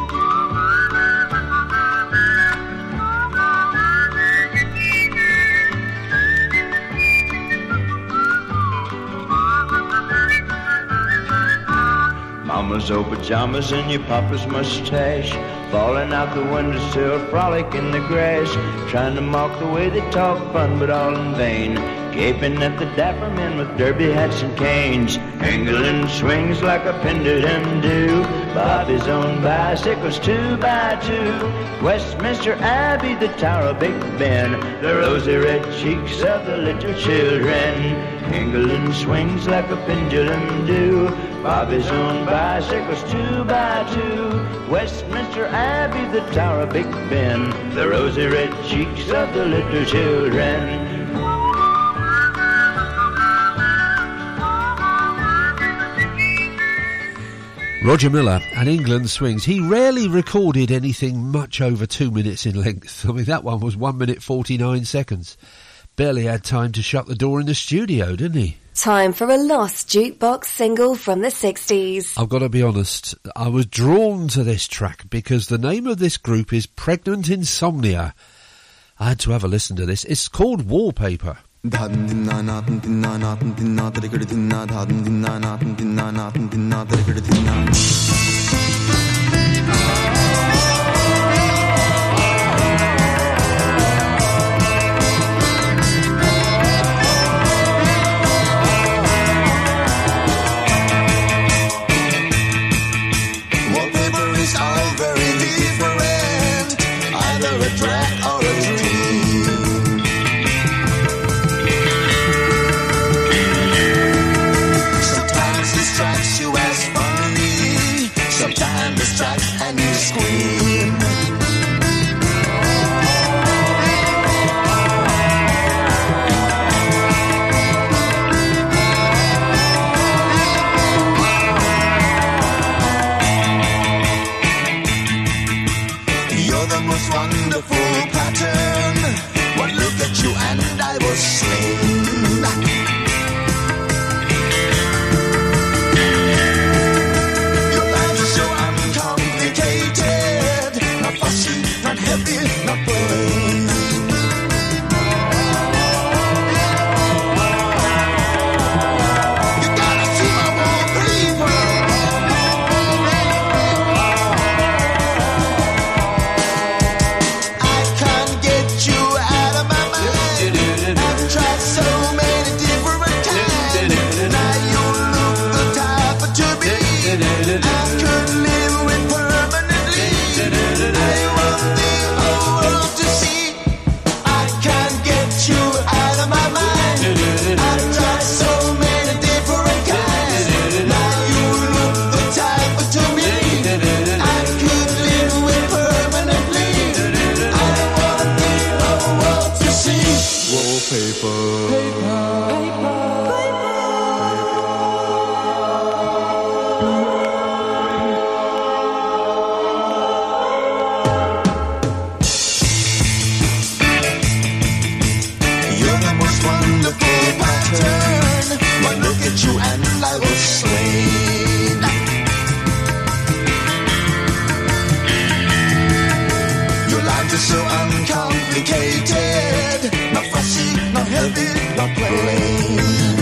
Mama's old pajamas and your papa's mustache, falling out the windowsill, frolic in the grass, trying to mock the way they talk fun, but all in vain, gaping at the dapper men with derby hats and canes. England swings like a pendulum do. Bobby's own bicycles 2 by 2. Westminster Abbey, the Tower of Big Ben, the rosy red cheeks of the little children. England swings like a pendulum do. Bobby's own bicycles 2 by 2. Westminster Abbey, the Tower of Big Ben, the rosy red cheeks of the little children. Roger Miller and England Swings. He rarely recorded anything much over 2 minutes in length. I mean, that one was 1 minute 49 seconds. Barely had time to shut the door in the studio, didn't he? Time for a lost jukebox single from the 60s. I've got to be honest, I was drawn to this track because the name of this group is Pregnant Insomnia. I had to have a listen to this. It's called Wallpaper. Wallpaper is all very different, either a drag or a dream. Sometimes it strikes you as funny, sometimes it strikes and you scream. You're the most wonderful pattern. One look at you and I was slain. Your life is so uncomplicated, not fussy, not heavy, not plain. You gotta see my wallpaper. I can't get you out of my mind. I've tried so many different kinds. Now you look the type to be. I could live with permanently. I want the whole world to see. I can't get you out of my mind. I've tried so many different kinds. Now you look the type to me. I could live with permanently. I want the whole world to see. Wallpaper. You're the most wonderful pattern. One look at you and I was slain. Your life is so uncomplicated, not fussy, not heavy, not plain.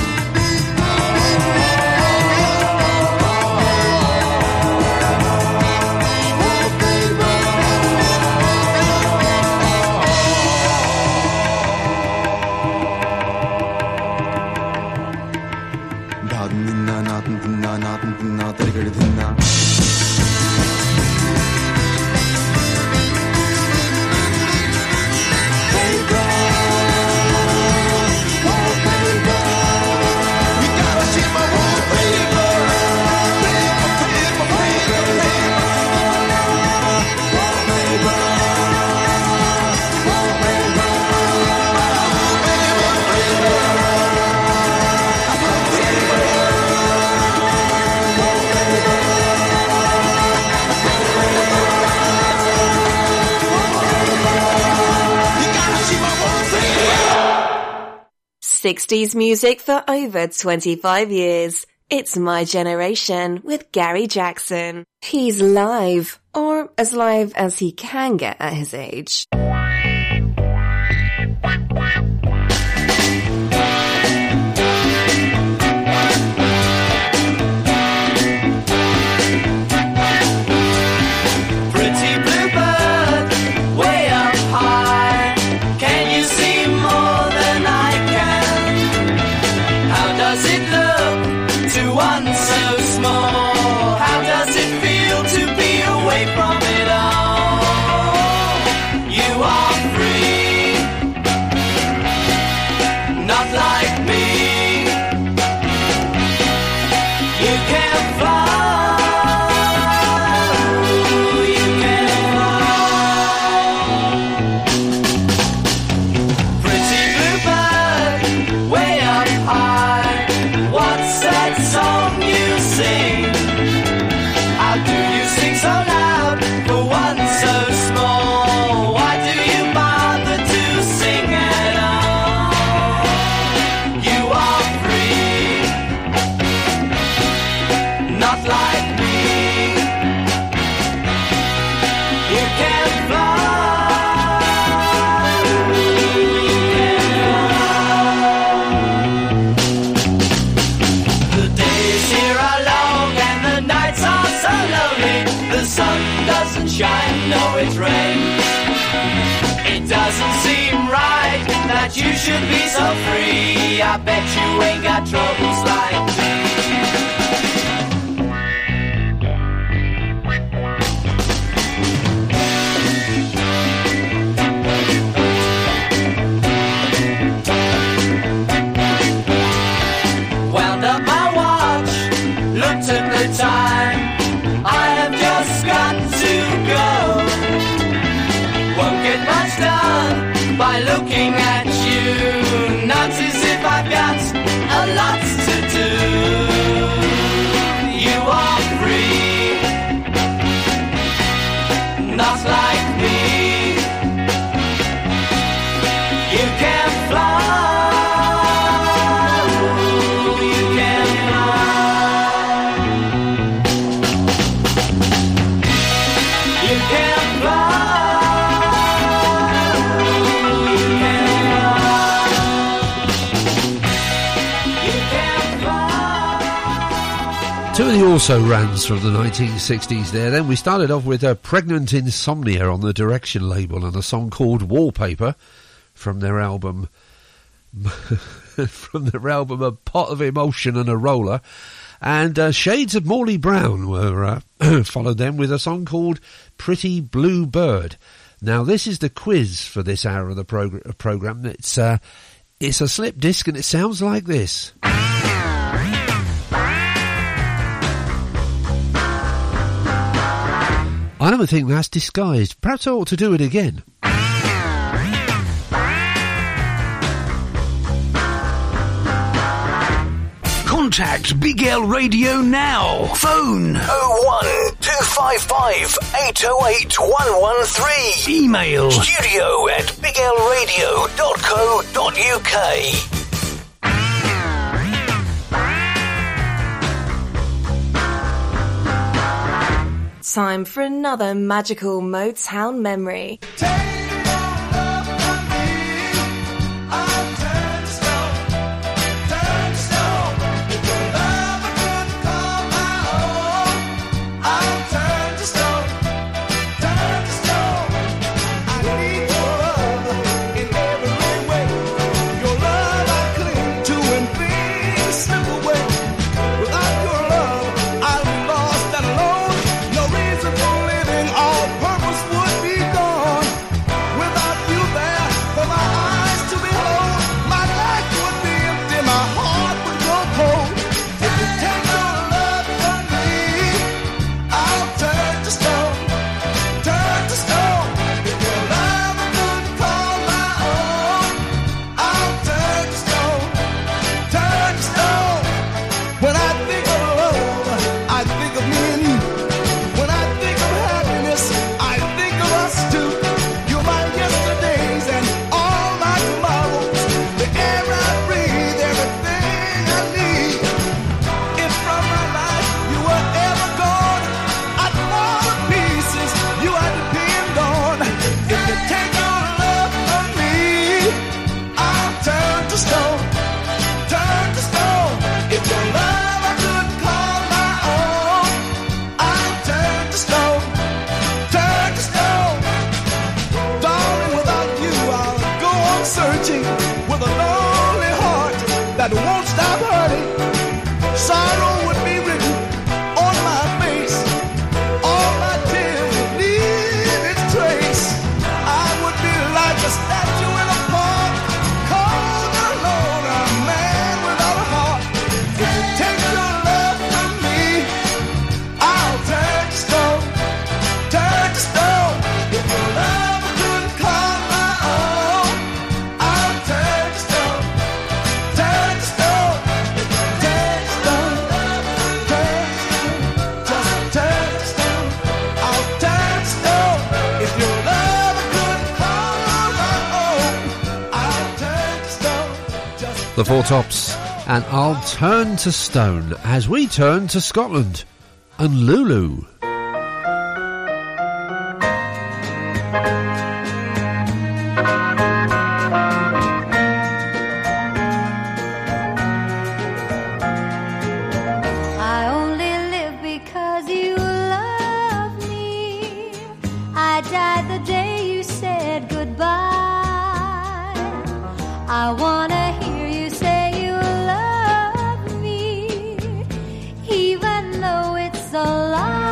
'60s music for over 25 years. It's My Generation with Gary Jackson. He's live, or as live as he can get at his age. Pretty blue bird, way up high. Can you see more than I can? How does it look to one so small? How does it feel to be away from it all? You are free, not like me. You can fly. here are long and the nights are so lonely. The sun doesn't shine, no it's rain. It doesn't seem right that you should be so free. I bet you ain't got troubles like me. Wound up my watch, looked at the time. I have just got to go. Won't get much done by looking at you. Not as if I've got a lot to do. You are free, not like me. You can fly. Two of the also-rans from the 1960s there. Then we started off with Pregnant Insomnia on the Direction label and a song called Wallpaper from their album A Pot of Emotion and a Roller. And Shades of Morley Brown were followed then with a song called Pretty Blue Bird. Now this is the quiz for this hour of the programme. It's a slip disc and it sounds like this. I don't think that's disguised. Perhaps I ought to do it again. Contact Big L Radio now. Phone 01255 808 113. Email studio@biglradio.co.uk. Time for another magical Motown memory. That won't stop hurting. Sorrow would be written on my face. All my tears would leave its trace. I would be like a statue in a park, cold and alone, a man without a heart. If you take your love from me, I'll turn to stone, turn to stone. If your love couldn't call my own, I'll turn to stone. The Four Tops and I'll Turn to Stone as we turn to Scotland and Lulu. I know it's a lie.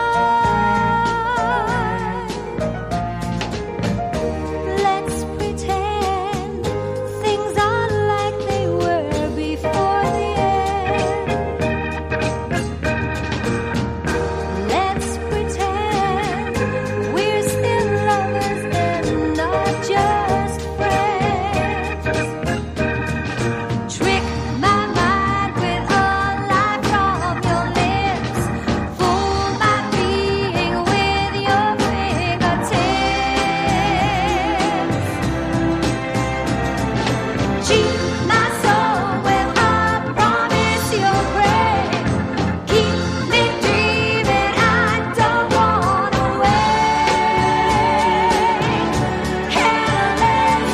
Let's pretend things are like they were before the end. Let's pretend we're still lovers and not just friends. Trick my mind with a lie from your lips. Fool my being with your fingertips. Cheat my soul with a promise you'll break. Keep me dreaming, I don't wanna wait. And let's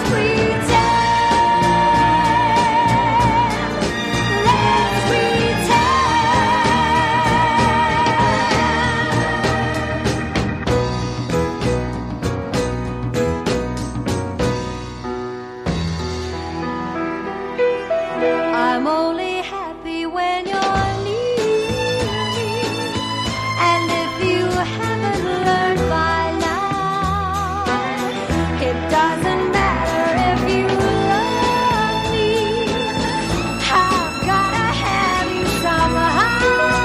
I'm only happy when you're near me. And if you haven't learned by now, it doesn't matter if you love me. I've gotta have you somehow.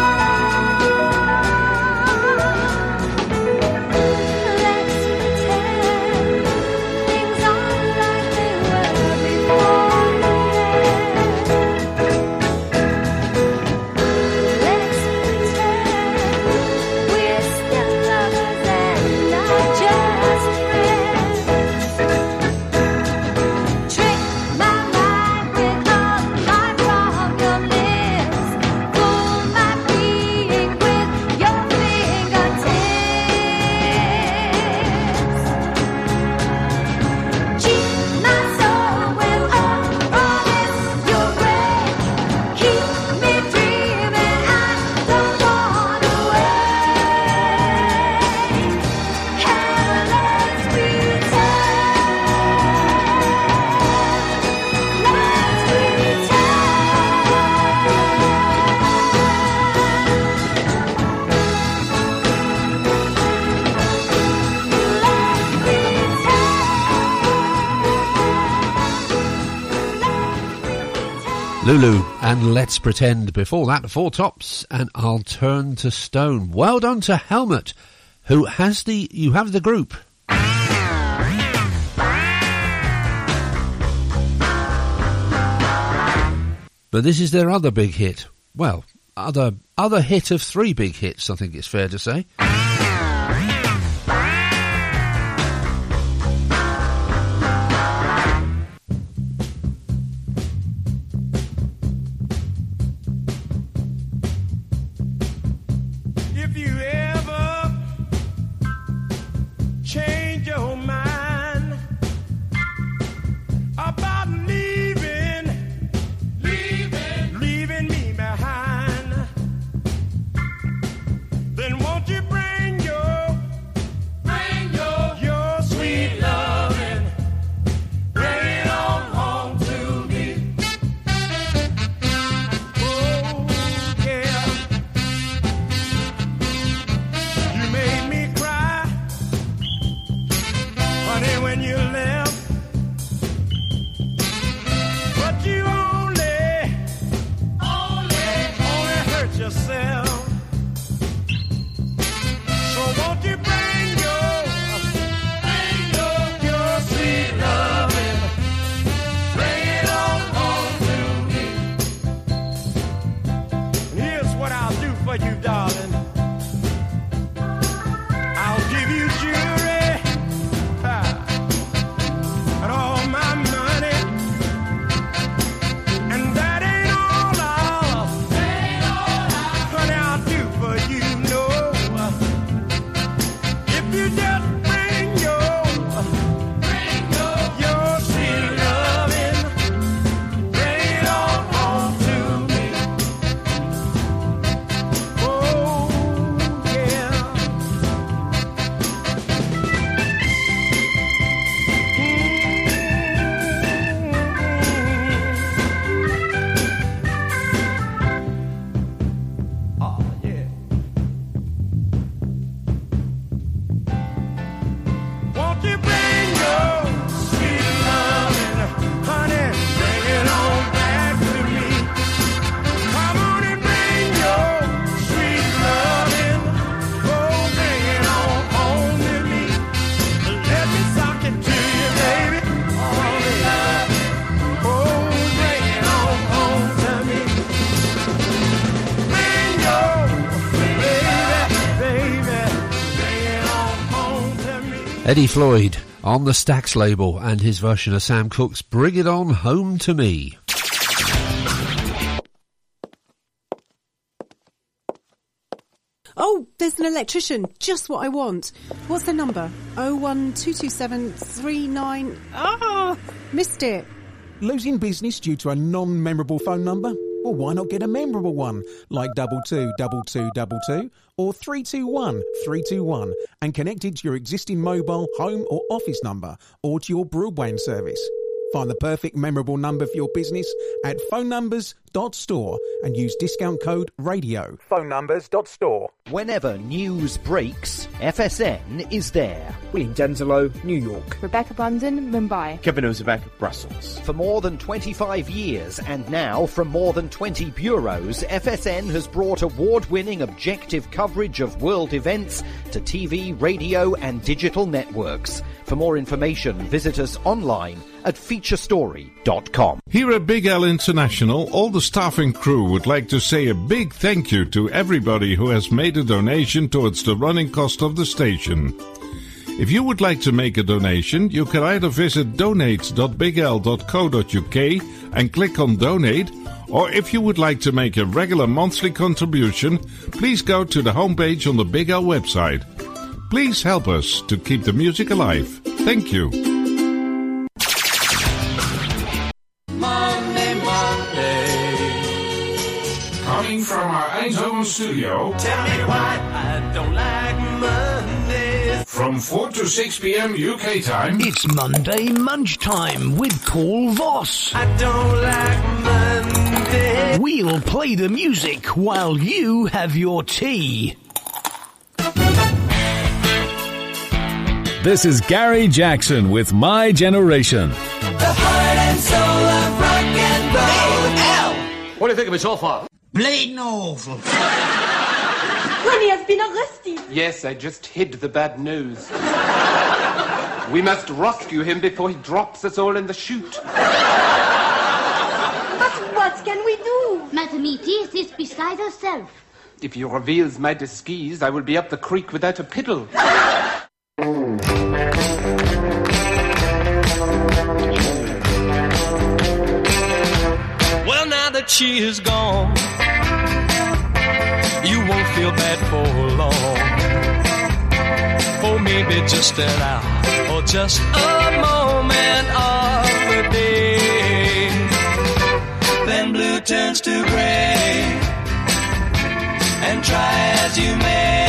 Let's pretend things aren't like they were before the end. Let's pretend we're still lovers and not just friends. Trick my mind with a lie from your lips. Fool my being with your fingertips. Cheat my soul with a promise you'll break. Keep me dreaming, I don't wanna wait. And let's Lulu and Let's Pretend. Before that, Four Tops and I'll Turn to Stone. Well done to Helmut, who has you have the group. But this is their other big hit. Well, other hit of 3 big hits, I think it's fair to say. If you ever change your mind about leaving me behind, then won't you bring Eddie Floyd on the Stax label and his version of Sam Cooke's Bring It On Home to Me. Oh, there's an electrician. Just what I want. What's the number? 0122739... Ah, missed it. Losing business due to a non-memorable phone number? Well, why not get a memorable one, like 222222 or 321321, and connect it to your existing mobile, home or office number, or to your broadband service. Find the perfect memorable number for your business at phonenumbers.store and use discount code RADIO. Phonenumbers.store. Whenever news breaks, FSN is there. William Denzelo, New York. Rebecca Bunden, Mumbai. Kevin Ozebek, Brussels. For more than 25 years, and now from more than 20 bureaus, FSN has brought award-winning objective coverage of world events to TV, radio and digital networks. For more information, visit us online at featurestory.com. Here at Big L International, all the staff and crew would like to say a big thank you to everybody who has made a donation towards the running cost of the station. If you would like to make a donation, you can either visit donate.bigl.co.uk and click on donate, or if you would like to make a regular monthly contribution, please go to the homepage on the Big L website. Please help us to keep the music alive. Thank you. Monday. Coming from our Eindhoven studio. Tell me why I don't like Mondays. From 4 to 6 p.m. UK time. It's Monday Munch Time with Paul Voss. I don't like Mondays. We'll play the music while you have your tea. This is Gary Jackson with My Generation. The heart and soul of rock and roll. Al! What do you think of it so far? Blatant awful. Honey has been arrested. Yes, I just hid the bad news. We must rescue him before he drops us all in the chute. But what can we do? Madam Edith is beside herself. If he reveals my disguise, I will be up the creek without a piddle. Well, now that she is gone, you won't feel bad for long. For maybe just an hour or just a moment of the day. Then blue turns to gray, and try as you may,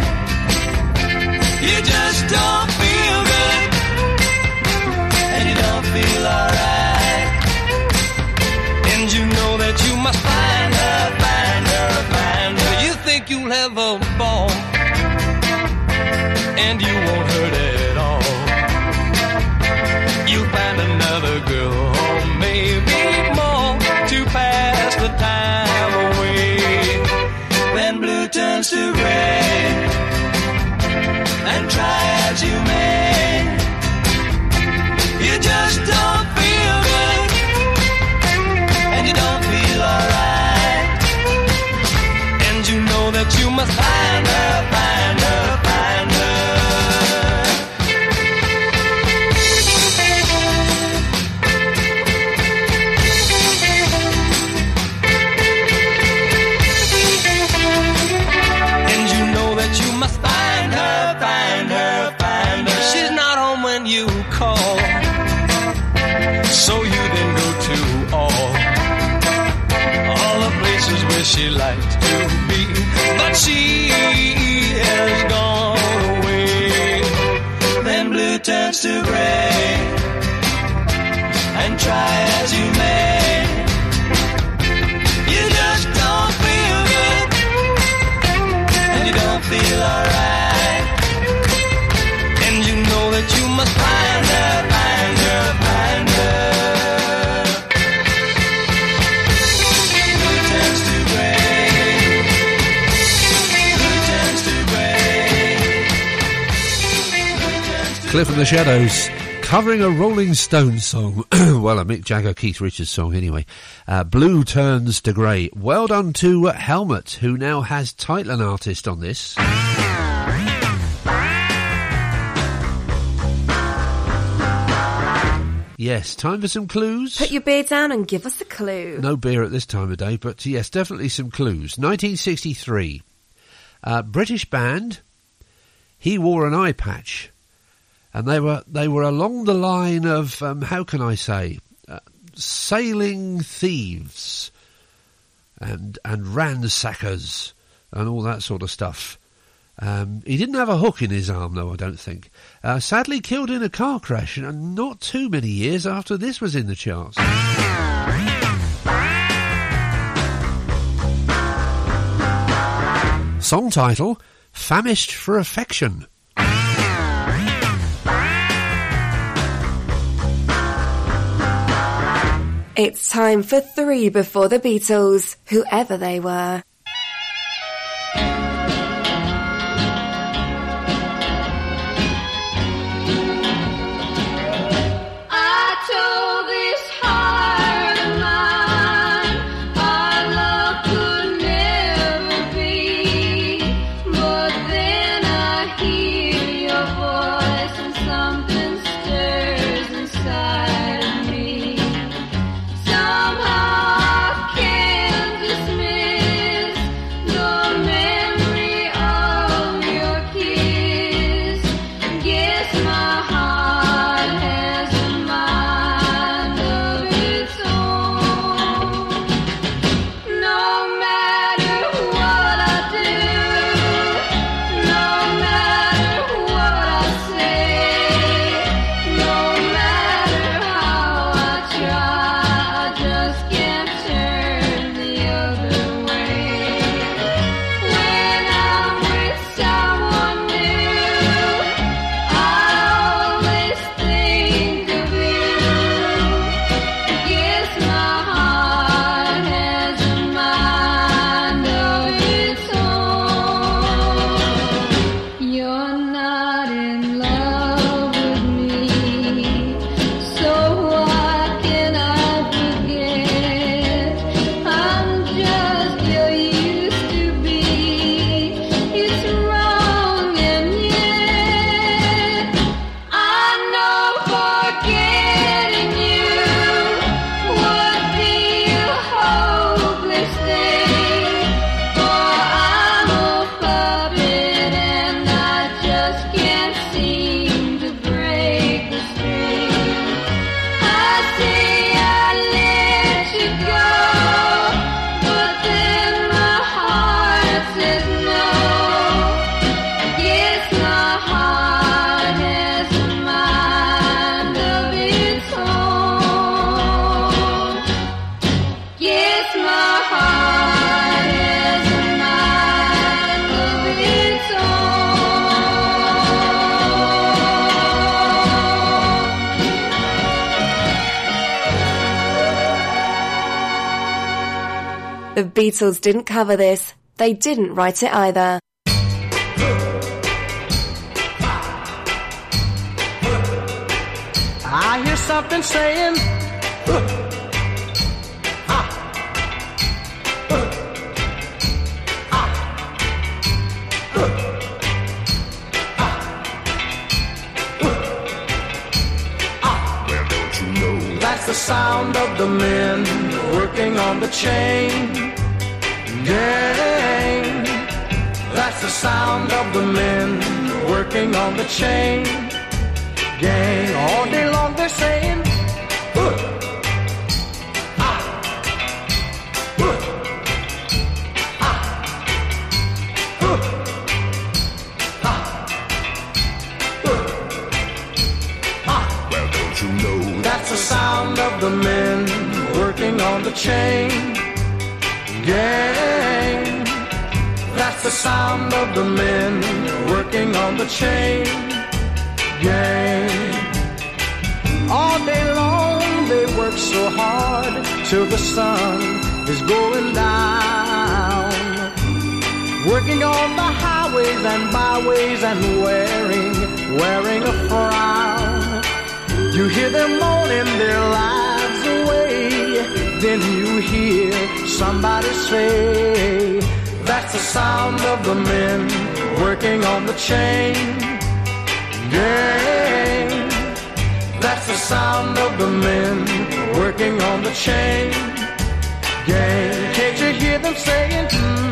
you just don't feel good, and you don't feel alright. And you know that you must find her, find her, find her. You think you'll have a ball, and you won't hurt at all. You'll find another girl, or maybe more, to pass the time away. Then blue turns to gray, and try as you may, you just don't feel good, and you don't feel alright. And you know that you must find her, find her, find her. And you know that you must find her, find her, find her. She's not home when you call, so you then go to all the places where she likes to be. But she has gone away. Then blue turns to gray, and try as you may, you just don't feel good, and you don't feel alright. And you know that you must find her, find her, find her. Blue turns to gray, blue turns to gray. Cliff and the Shadows, covering a Rolling Stones song. Well, a Mick Jagger, Keith Richards song anyway. Blue Turns to Grey. Well done to Helmet, who now has title and artist on this. Yes, time for some clues. Put your beer down and give us a clue. No beer at this time of day, but yes, definitely some clues. 1963. British band. He wore an eye patch. And they were along the line of, how can I say, sailing thieves and ransackers and all that sort of stuff. He didn't have a hook in his arm, though, I don't think. Sadly killed in a car crash, and not too many years after this was in the charts. Song title, Famished for Affection. It's time for 3 before the Beatles, whoever they were. The Beatles didn't cover this. They didn't write it either. I hear something saying, Well, don't you know that's the sound of the men working on the chain gang. That's the sound of the men working on the chain gang. All day long they're saying, Well, don't you know that's the sound of the men working on the chain gang. That's the sound of the men working on the chain gang. All day long they work so hard till the sun is going down, working on the highways and byways and wearing a frown. You hear them moaning their lives away, then you hear somebody say, that's the sound of the men working on the chain gang. That's the sound of the men working on the chain gang. Can't you hear them saying,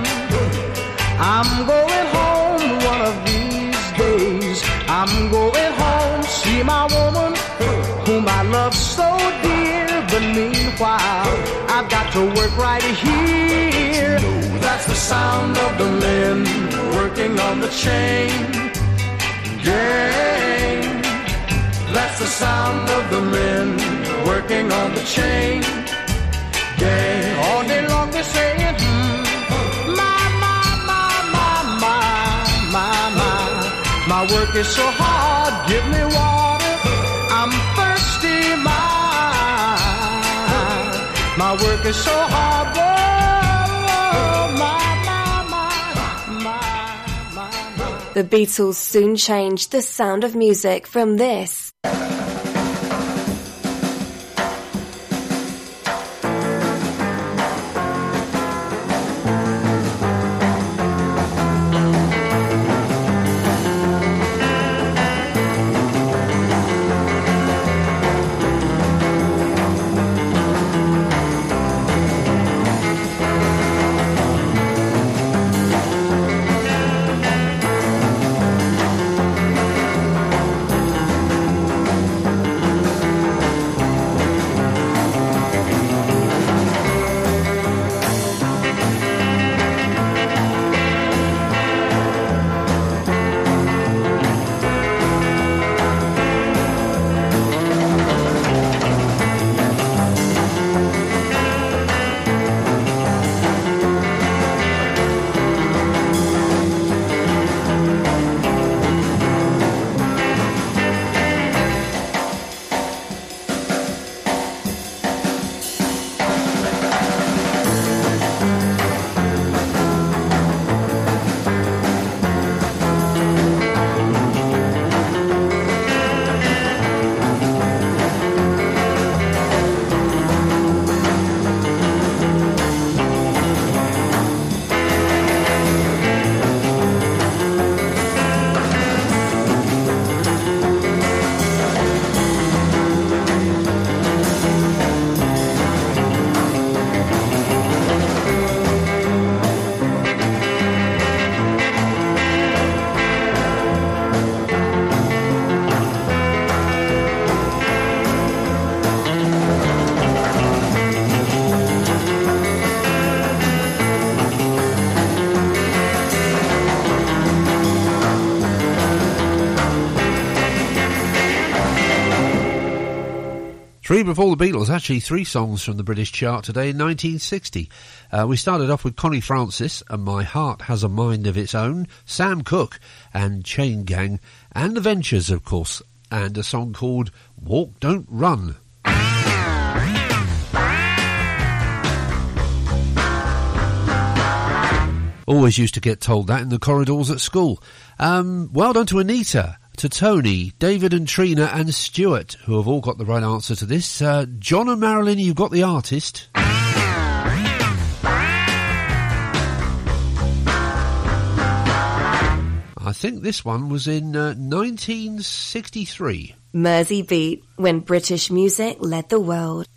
I'm going home one of these days. I'm going home, see my woman whom I love so dear. But meanwhile, I've got to work right here. That's the sound of the men working on the chain gang. That's the sound of the men working on the chain gang. All day long they're saying, my work is so hard, give me water, I'm thirsty, my work is so hard, whoa, The Beatles soon changed the sound of music from this. Three before the Beatles, actually 3 songs from the British chart today in 1960. We started off with Connie Francis and My Heart Has a Mind of Its Own, Sam Cooke and Chain Gang, and The Ventures, of course, and a song called Walk Don't Run. Always used to get told that in the corridors at school. Well done to Anita, to Tony, David and Trina and Stuart, who have all got the right answer to this. John and Marilyn, you've got the artist. I think this one was in 1963. Mersey Beat, when British music led the world.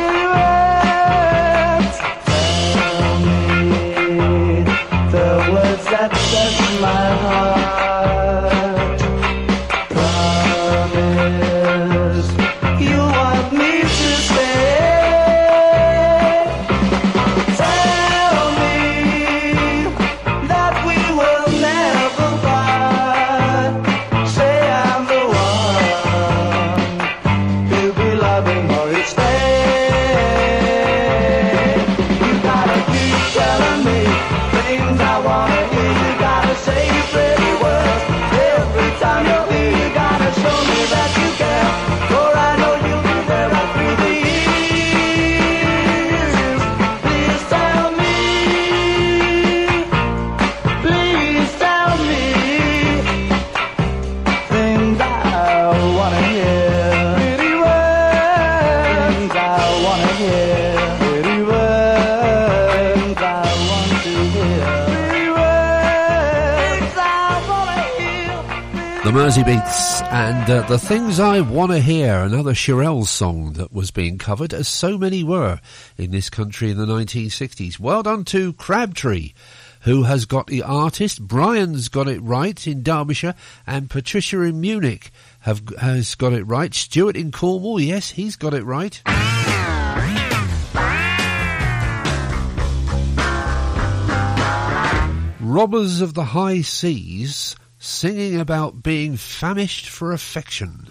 The The Mersey Beats and The Things I Want to Hear, another Shirelles song that was being covered, as so many were in this country in the 1960s. Well done to Crabtree, who has got the artist. Brian's got it right in Derbyshire, and Patricia in Munich has got it right. Stuart in Cornwall, yes, he's got it right. Robbers of the High Seas, singing about being famished for affection.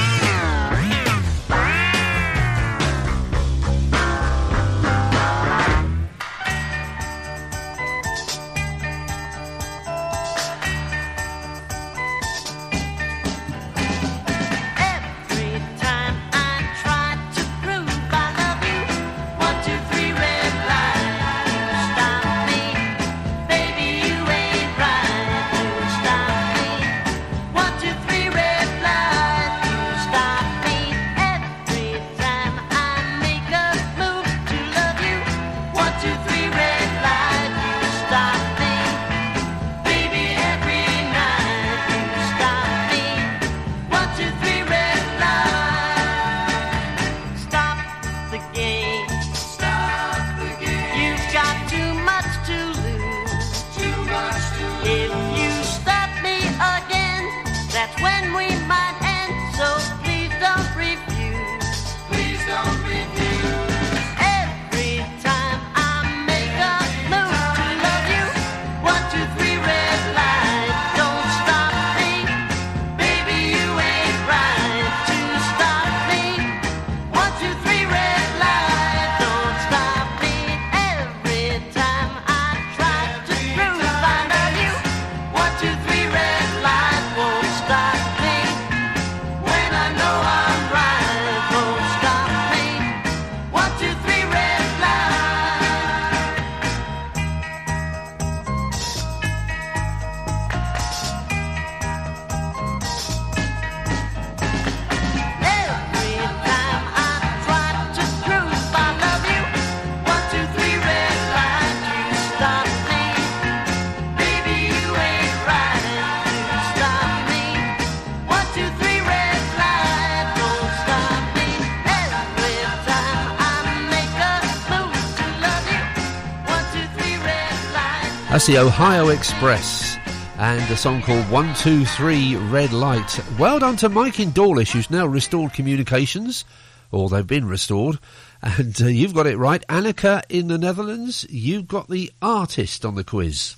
That's the Ohio Express and a song called 123 Red Light. Well done to Mike in Dawlish, who's now restored communications, or they've been restored, and you've got it right. Annika in the Netherlands, you've got the artist on the quiz.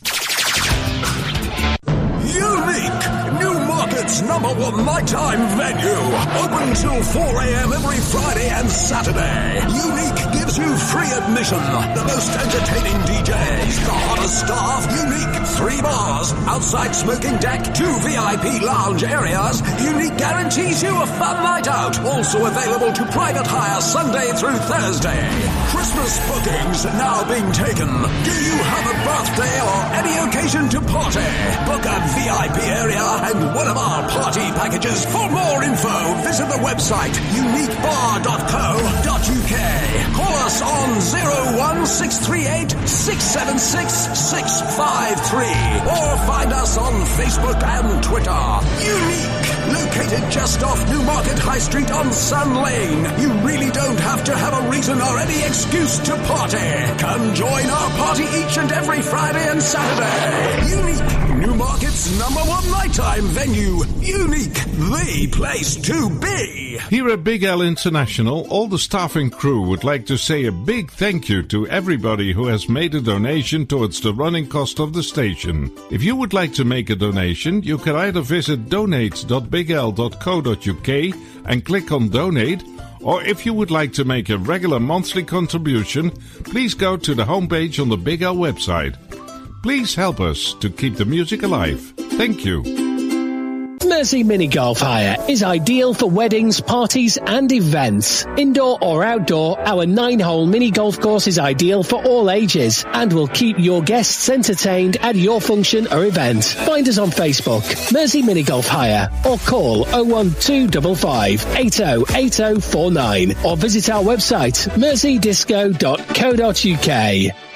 Unique! Newmarket's #1 nighttime venue. Open till 4 a.m. every Friday and Saturday. Unique gives you free admission. The most entertaining DJs, the hottest staff. Unique 3 bars, outside smoking deck, 2 VIP lounge areas. Unique guarantees you a fun night out. Also available to private hire Sunday through Thursday. Christmas bookings now being taken. Do you have a birthday or any occasion to party? Book a VIP area and one of our party packages. For more info, visit the website uniquebar.co.uk. Call us on 01638 676 653 or find us on Facebook and Twitter. Unique, located just off Newmarket High Street on Sun Lane. You really don't have to have a reason or any excuse to party. Come join our party each and every Friday and Saturday. Unique, Newmarket's #1 nighttime venue. Unique, the place to be. Here at Big L International, all the staff and crew would like to say a big thank you to everybody who has made a donation towards the running cost of the station. If you would like to make a donation, you can either visit donate.bigl.co.uk and click on donate, or if you would like to make a regular monthly contribution, please go to the homepage on the Big L website. Please help us to keep the music alive. Thank you. Mersey Mini Golf Hire is ideal for weddings, parties and events. Indoor or outdoor, our 9-hole mini golf course is ideal for all ages and will keep your guests entertained at your function or event. Find us on Facebook, Mersey Mini Golf Hire, or call 01255 808049 or visit our website merseydisco.co.uk.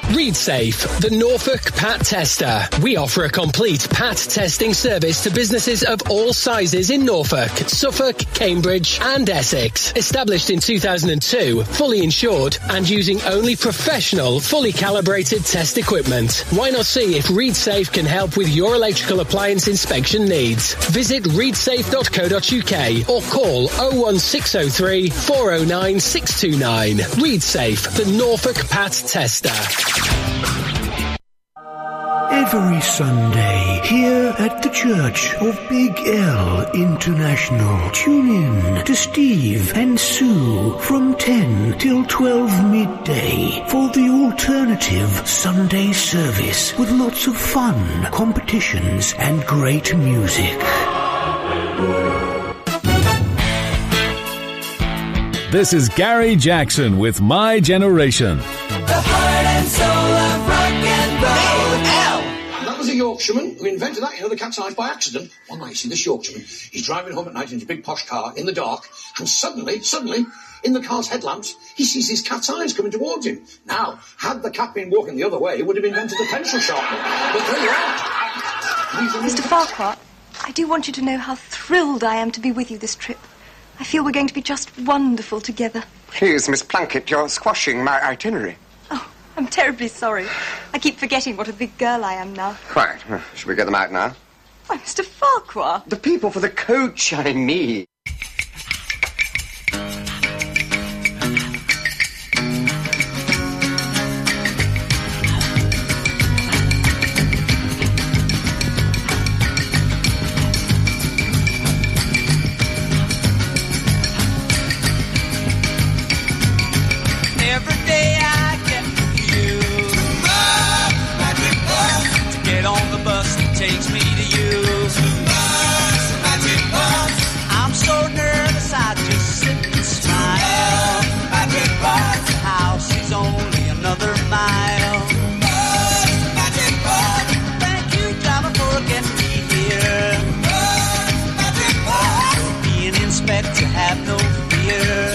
ReadSafe, the Norfolk Pat Tester. We offer a complete Pat testing service to businesses of all sizes in Norfolk, Suffolk, Cambridge and Essex. Established in 2002, fully insured and using only professional, fully calibrated test equipment. Why not see if ReadSafe can help with your electrical appliance inspection needs? Visit readsafe.co.uk or call 01603 409 629. ReadSafe, the Norfolk Pat Tester. Every Sunday, here at the Church of Big L International, tune in to Steve and Sue from 10 till 12 midday for the alternative Sunday service with lots of fun, competitions and great music. This is Gary Jackson with My Generation. The heart and soul of rock and roll. That was a Yorkshireman who invented that, the cat's eyes by accident. One night, you see this Yorkshireman, he's driving home at night in his big posh car in the dark, and suddenly, in the car's headlamps, he sees his cat's eyes coming towards him. Now, had the cat been walking the other way, it would have invented a pencil sharpener. But there you are. Mr. Farquhar, I do want you to know how thrilled I am to be with you this trip. I feel we're going to be just wonderful together. Please, Miss Plunkett, you're squashing my itinerary. Oh, I'm terribly sorry. I keep forgetting what a big girl I am now. Quite. Should we get them out now? Why, Mr. Farquhar. The people for the coach I need. Every day I get you to get on the bus that takes me to you. I'm so nervous I just sit and smile. The house is only another mile. Thank you, driver, for getting me here. Being inspector, have no fear.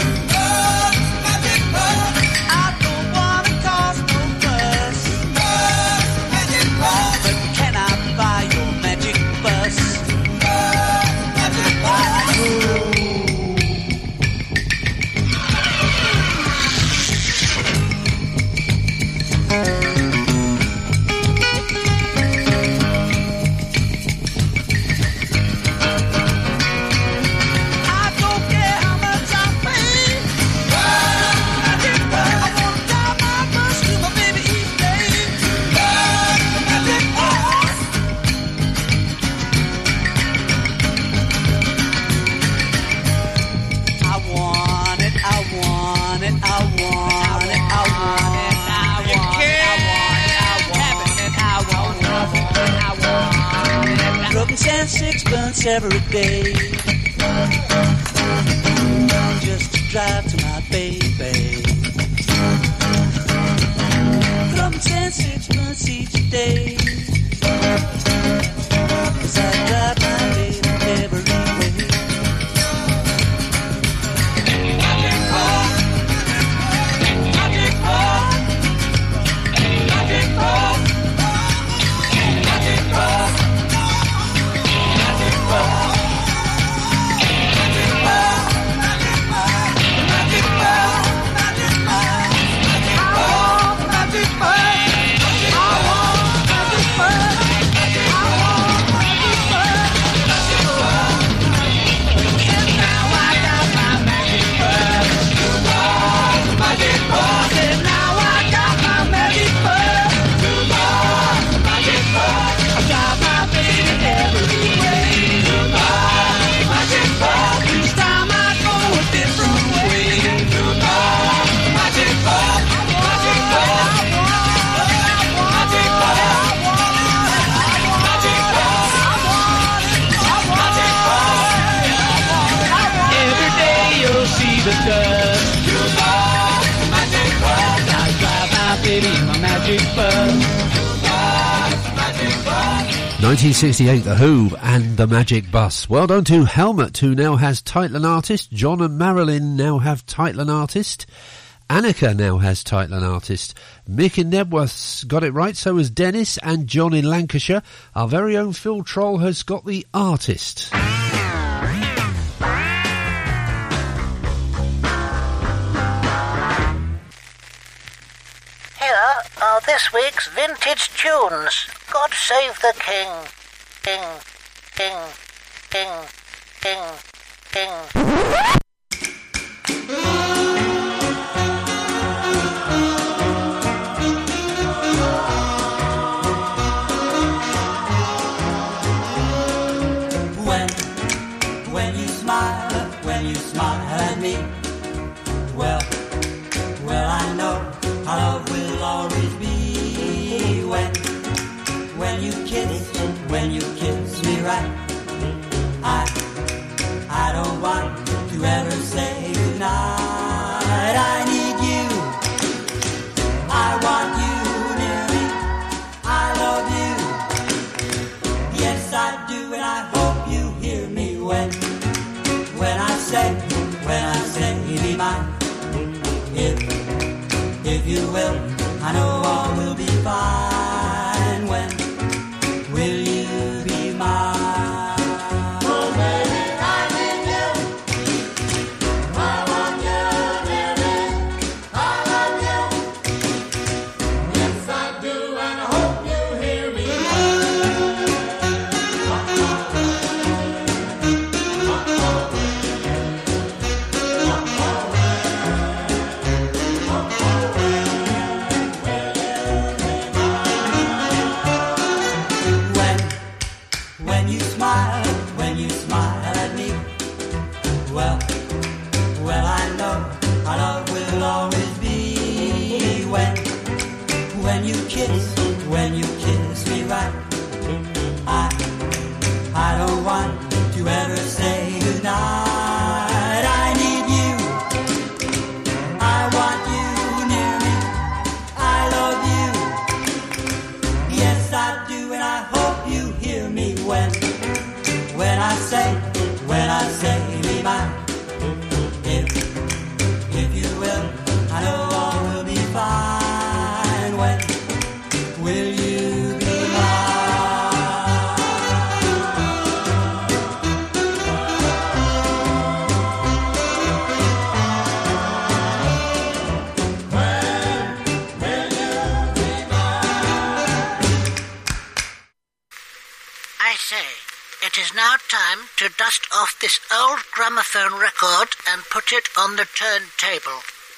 And sixpence every day, just to drive to my baby. Crumpets and sixpence each day, 'cause I drive my baby every way. The dust. I drive my baby in my magic bus. 1968, The Who and The Magic Bus. Well done to Helmet, who now has Title and Artist. John and Marilyn now have Title and Artist. Annika now has title and artist. Mick in Nebworth's got it right, so has Dennis, and John in Lancashire. Our very own Phil Troll has got the artist. Here are this week's vintage tunes. God save the King. King, King, King, King, King. When you smile at me, well, I know our love will always be. When you kiss me right, I don't want to ever say goodnight. I need you, I want you near me, I love you, yes I do, and I hope you hear me when I say, be mine. If you will, I know all will be fine. When will you be mine? Oh baby, I need you, I want you near me, I love you, yes I do, and I hope you hear me. When you smile at me, well, I know our love will always be. When you kiss me right, I don't want to ever say goodnight. I need you, I want you near me, I love you, yes I do, and I hope you hear me when I say, be mine. If you will, I know all will be fine. When will you be I say, it is now time to dust off this old gramophone record and put it on the turntable.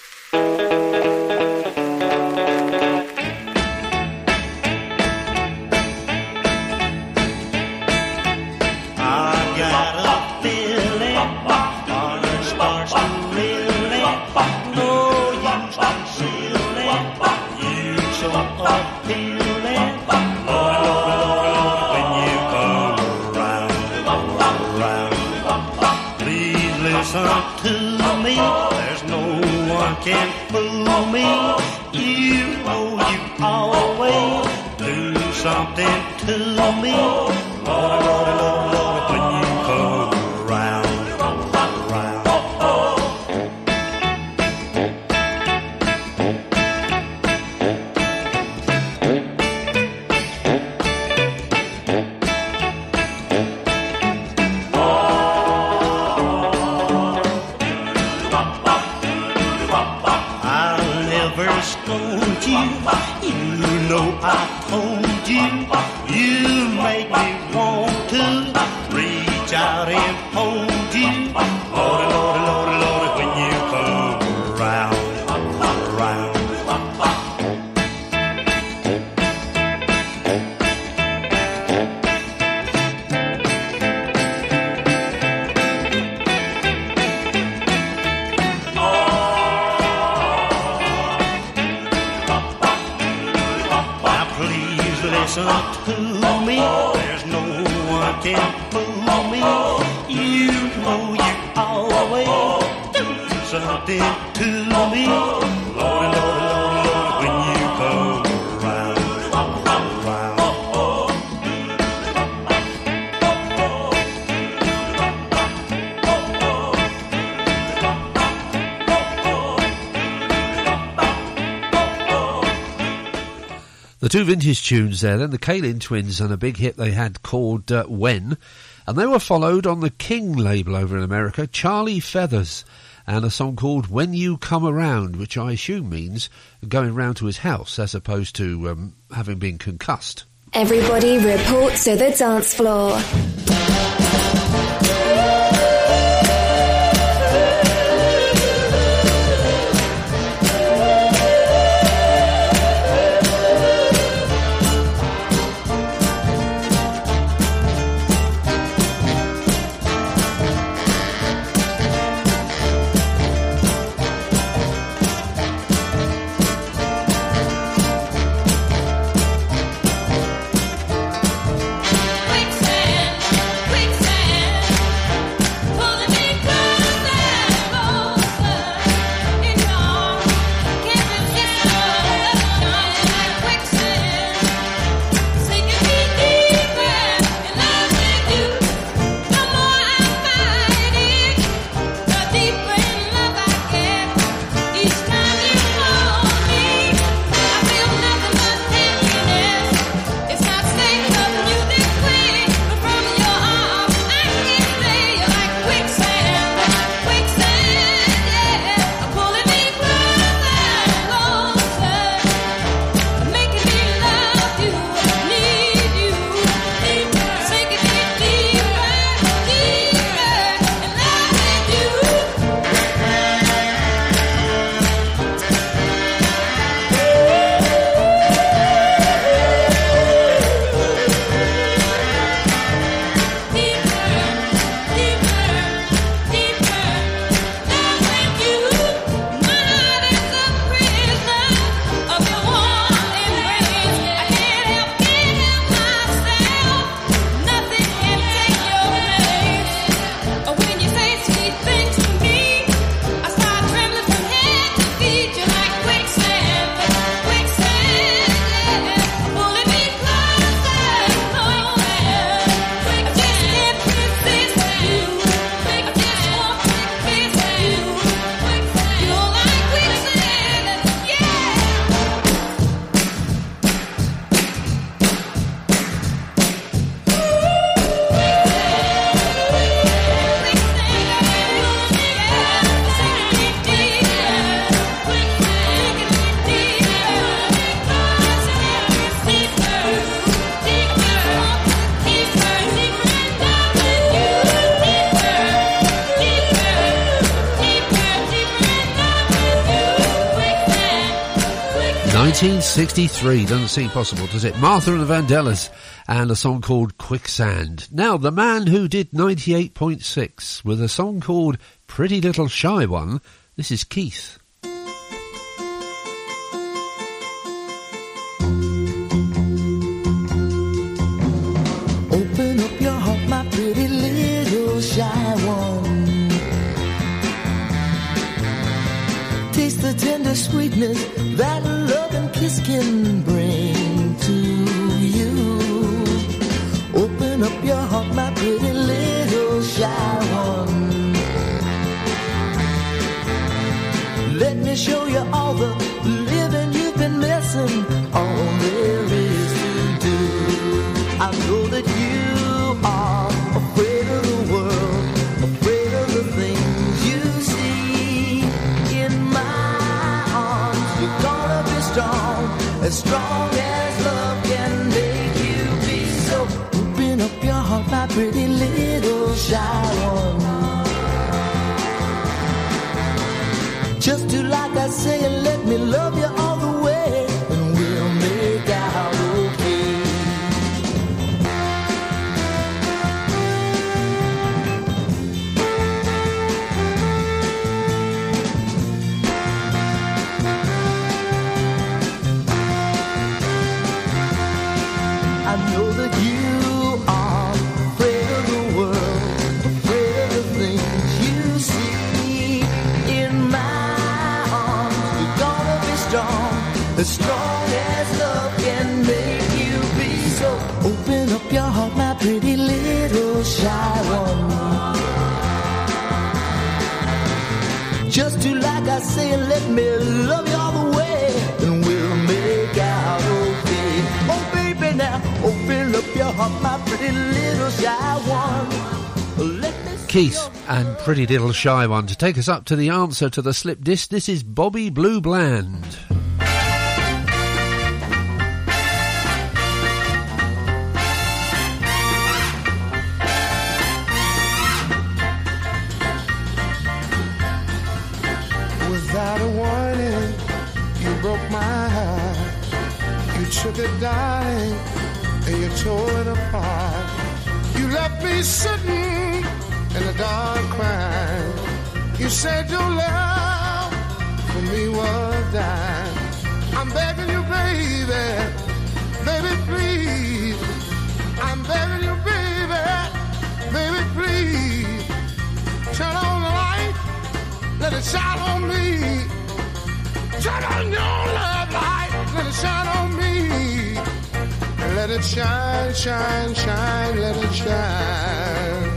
I got a feeling, heart starts to really, no use concealing, you so appealing, Lord, when you come around. Please listen to me, there's no one can fool me, you know you always do something to me, Lord, when you come around. I'll never scold you, you know I told you, you make me want to reach out and hold you, Lord, when you come around. Now please listen to me, there's no one can fool me, you know you always do something to me, Lord, when you come around. The two vintage tunes there, then the Kalin Twins and a big hit they had called When, and they were followed on the King label over in America, Charlie Feathers, and a song called When You Come Around, which I assume means going round to his house as opposed to having been concussed. Everybody report to the dance floor. ...1963, doesn't seem possible, does it? Martha and the Vandellas, and a song called Quicksand. Now, the man who did 98.6 with a song called Pretty Little Shy One, this is Keith. Open up your heart, my pretty little shy one. Taste the tender sweetness that love and kiss can bring to you. Open up your heart, my pretty little shy one. Let me show you all the living you've been missing, all there is to do. I know that you are afraid of the world, afraid of the things you see. In my arms, you're gonna be strong as love can make you be. So open up your heart, my pretty little shy one. Just do like I say and let me love you all the way, and we'll make out okay. I know that you are afraid of the world, afraid of the things you see. In my arms, you're gonna be strong as love can make you be. So open up your heart, my pretty little shy one. Just do like I say and let me love you all the way, and we'll make out okay. of my pretty little shy one. Keith and Pretty Little Shy One. To take us up to the answer to the slip disc, this is Bobby Blue Bland. Without a warning, you broke my heart. You took it, darling, and you tore it apart. You left me sitting in the dark crying. You said your love for me was dying. I'm begging you, baby, baby, please. I'm begging you, baby, baby, please. Turn on the light, let it shine on me. Turn on your love light, let it shine on me. And let it shine, shine, shine, let it shine.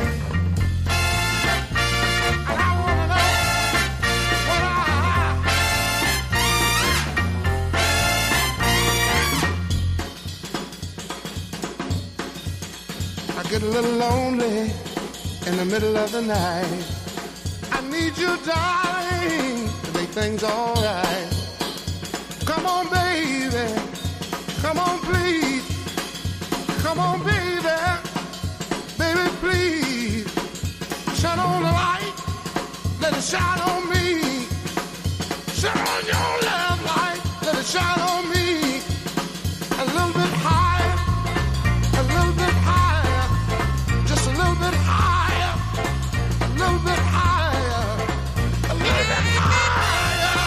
Get a little lonely in the middle of the night. I need you, darling, to make things all right. Come on, baby. Come on, please. Come on, baby. Baby, please. Shine on the light. Let it shine on me. Shine on your love light. Let it shine on me. A little bit higher. A little bit higher. Just a little bit higher, a little bit higher, a little bit higher.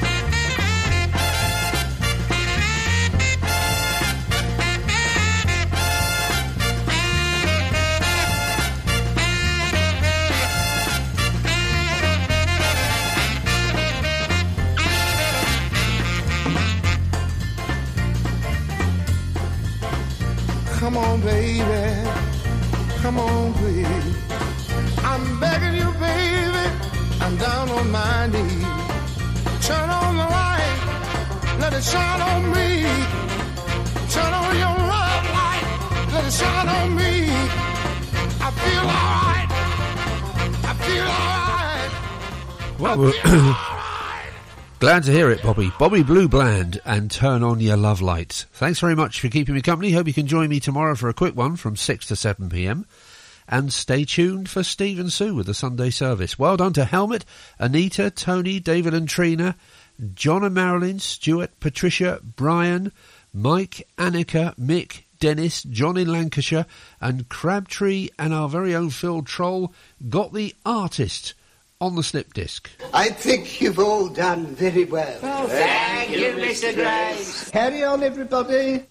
Come on, baby. Come on, please. I'm begging you, baby. I'm down on my knees. Turn on the light. Let it shine on me. Turn on your love light. Let it shine on me. I feel all right. I feel all right. Well, glad to hear it, Bobby. Bobby Blue Bland and Turn On Your Love Light. Thanks very much for keeping me company. Hope you can join me tomorrow for a quick one from 6 to 7 p.m. And stay tuned for Steve and Sue with the Sunday service. Well done to Helmet, Anita, Tony, David and Trina, John and Marilyn, Stuart, Patricia, Brian, Mike, Annika, Mick, Dennis, John in Lancashire, and Crabtree and our very own Phil Troll got the artist on the slip disc. I think you've all done very well. Oh, thank you, Mr. Grace. Carry on, everybody.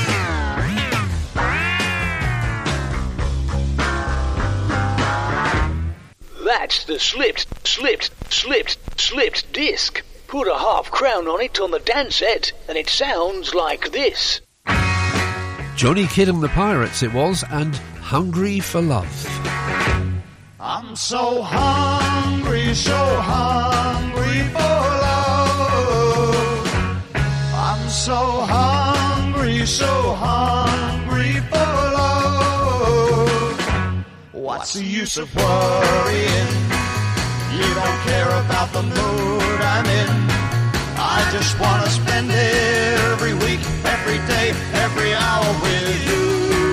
That's the slipped disc. Put a half crown on it on the dance set, and it sounds like this. Johnny Kidd and the Pirates it was, and Hungry for Love. I'm so hungry for love. I'm so hungry for love. What's the use of worrying? You don't care about the mood I'm in. I just want to spend every week, every day, every hour with you.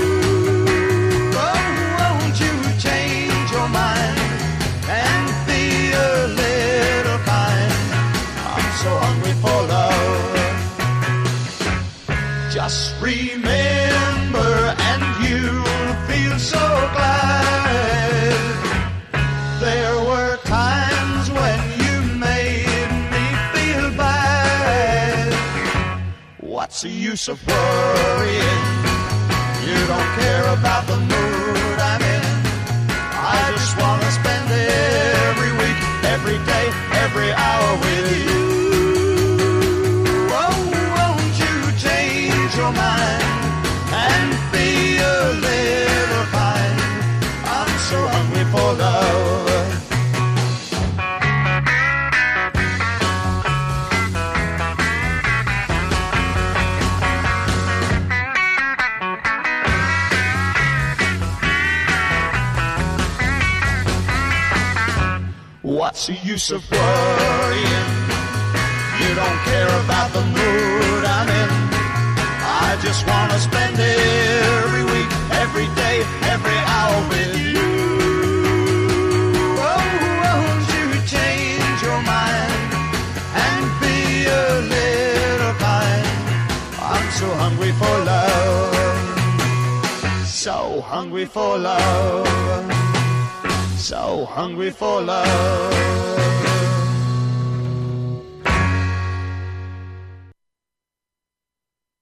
Mind and be a little kind. I'm so hungry for love. Just remember, and you'll feel so glad. There were times when you made me feel bad. What's the use of worrying? You don't care about the mood I'm in. I just want to spend every week, every day, every hour with you. Oh, won't you change your mind and be a little kind? I'm so hungry for love. What's the use of worrying? You don't care about the mood I'm in. I just want to spend every week, every day, every hour with you. Oh, won't you change your mind and be a little kind? I'm so hungry for love, so hungry for love, so hungry for love.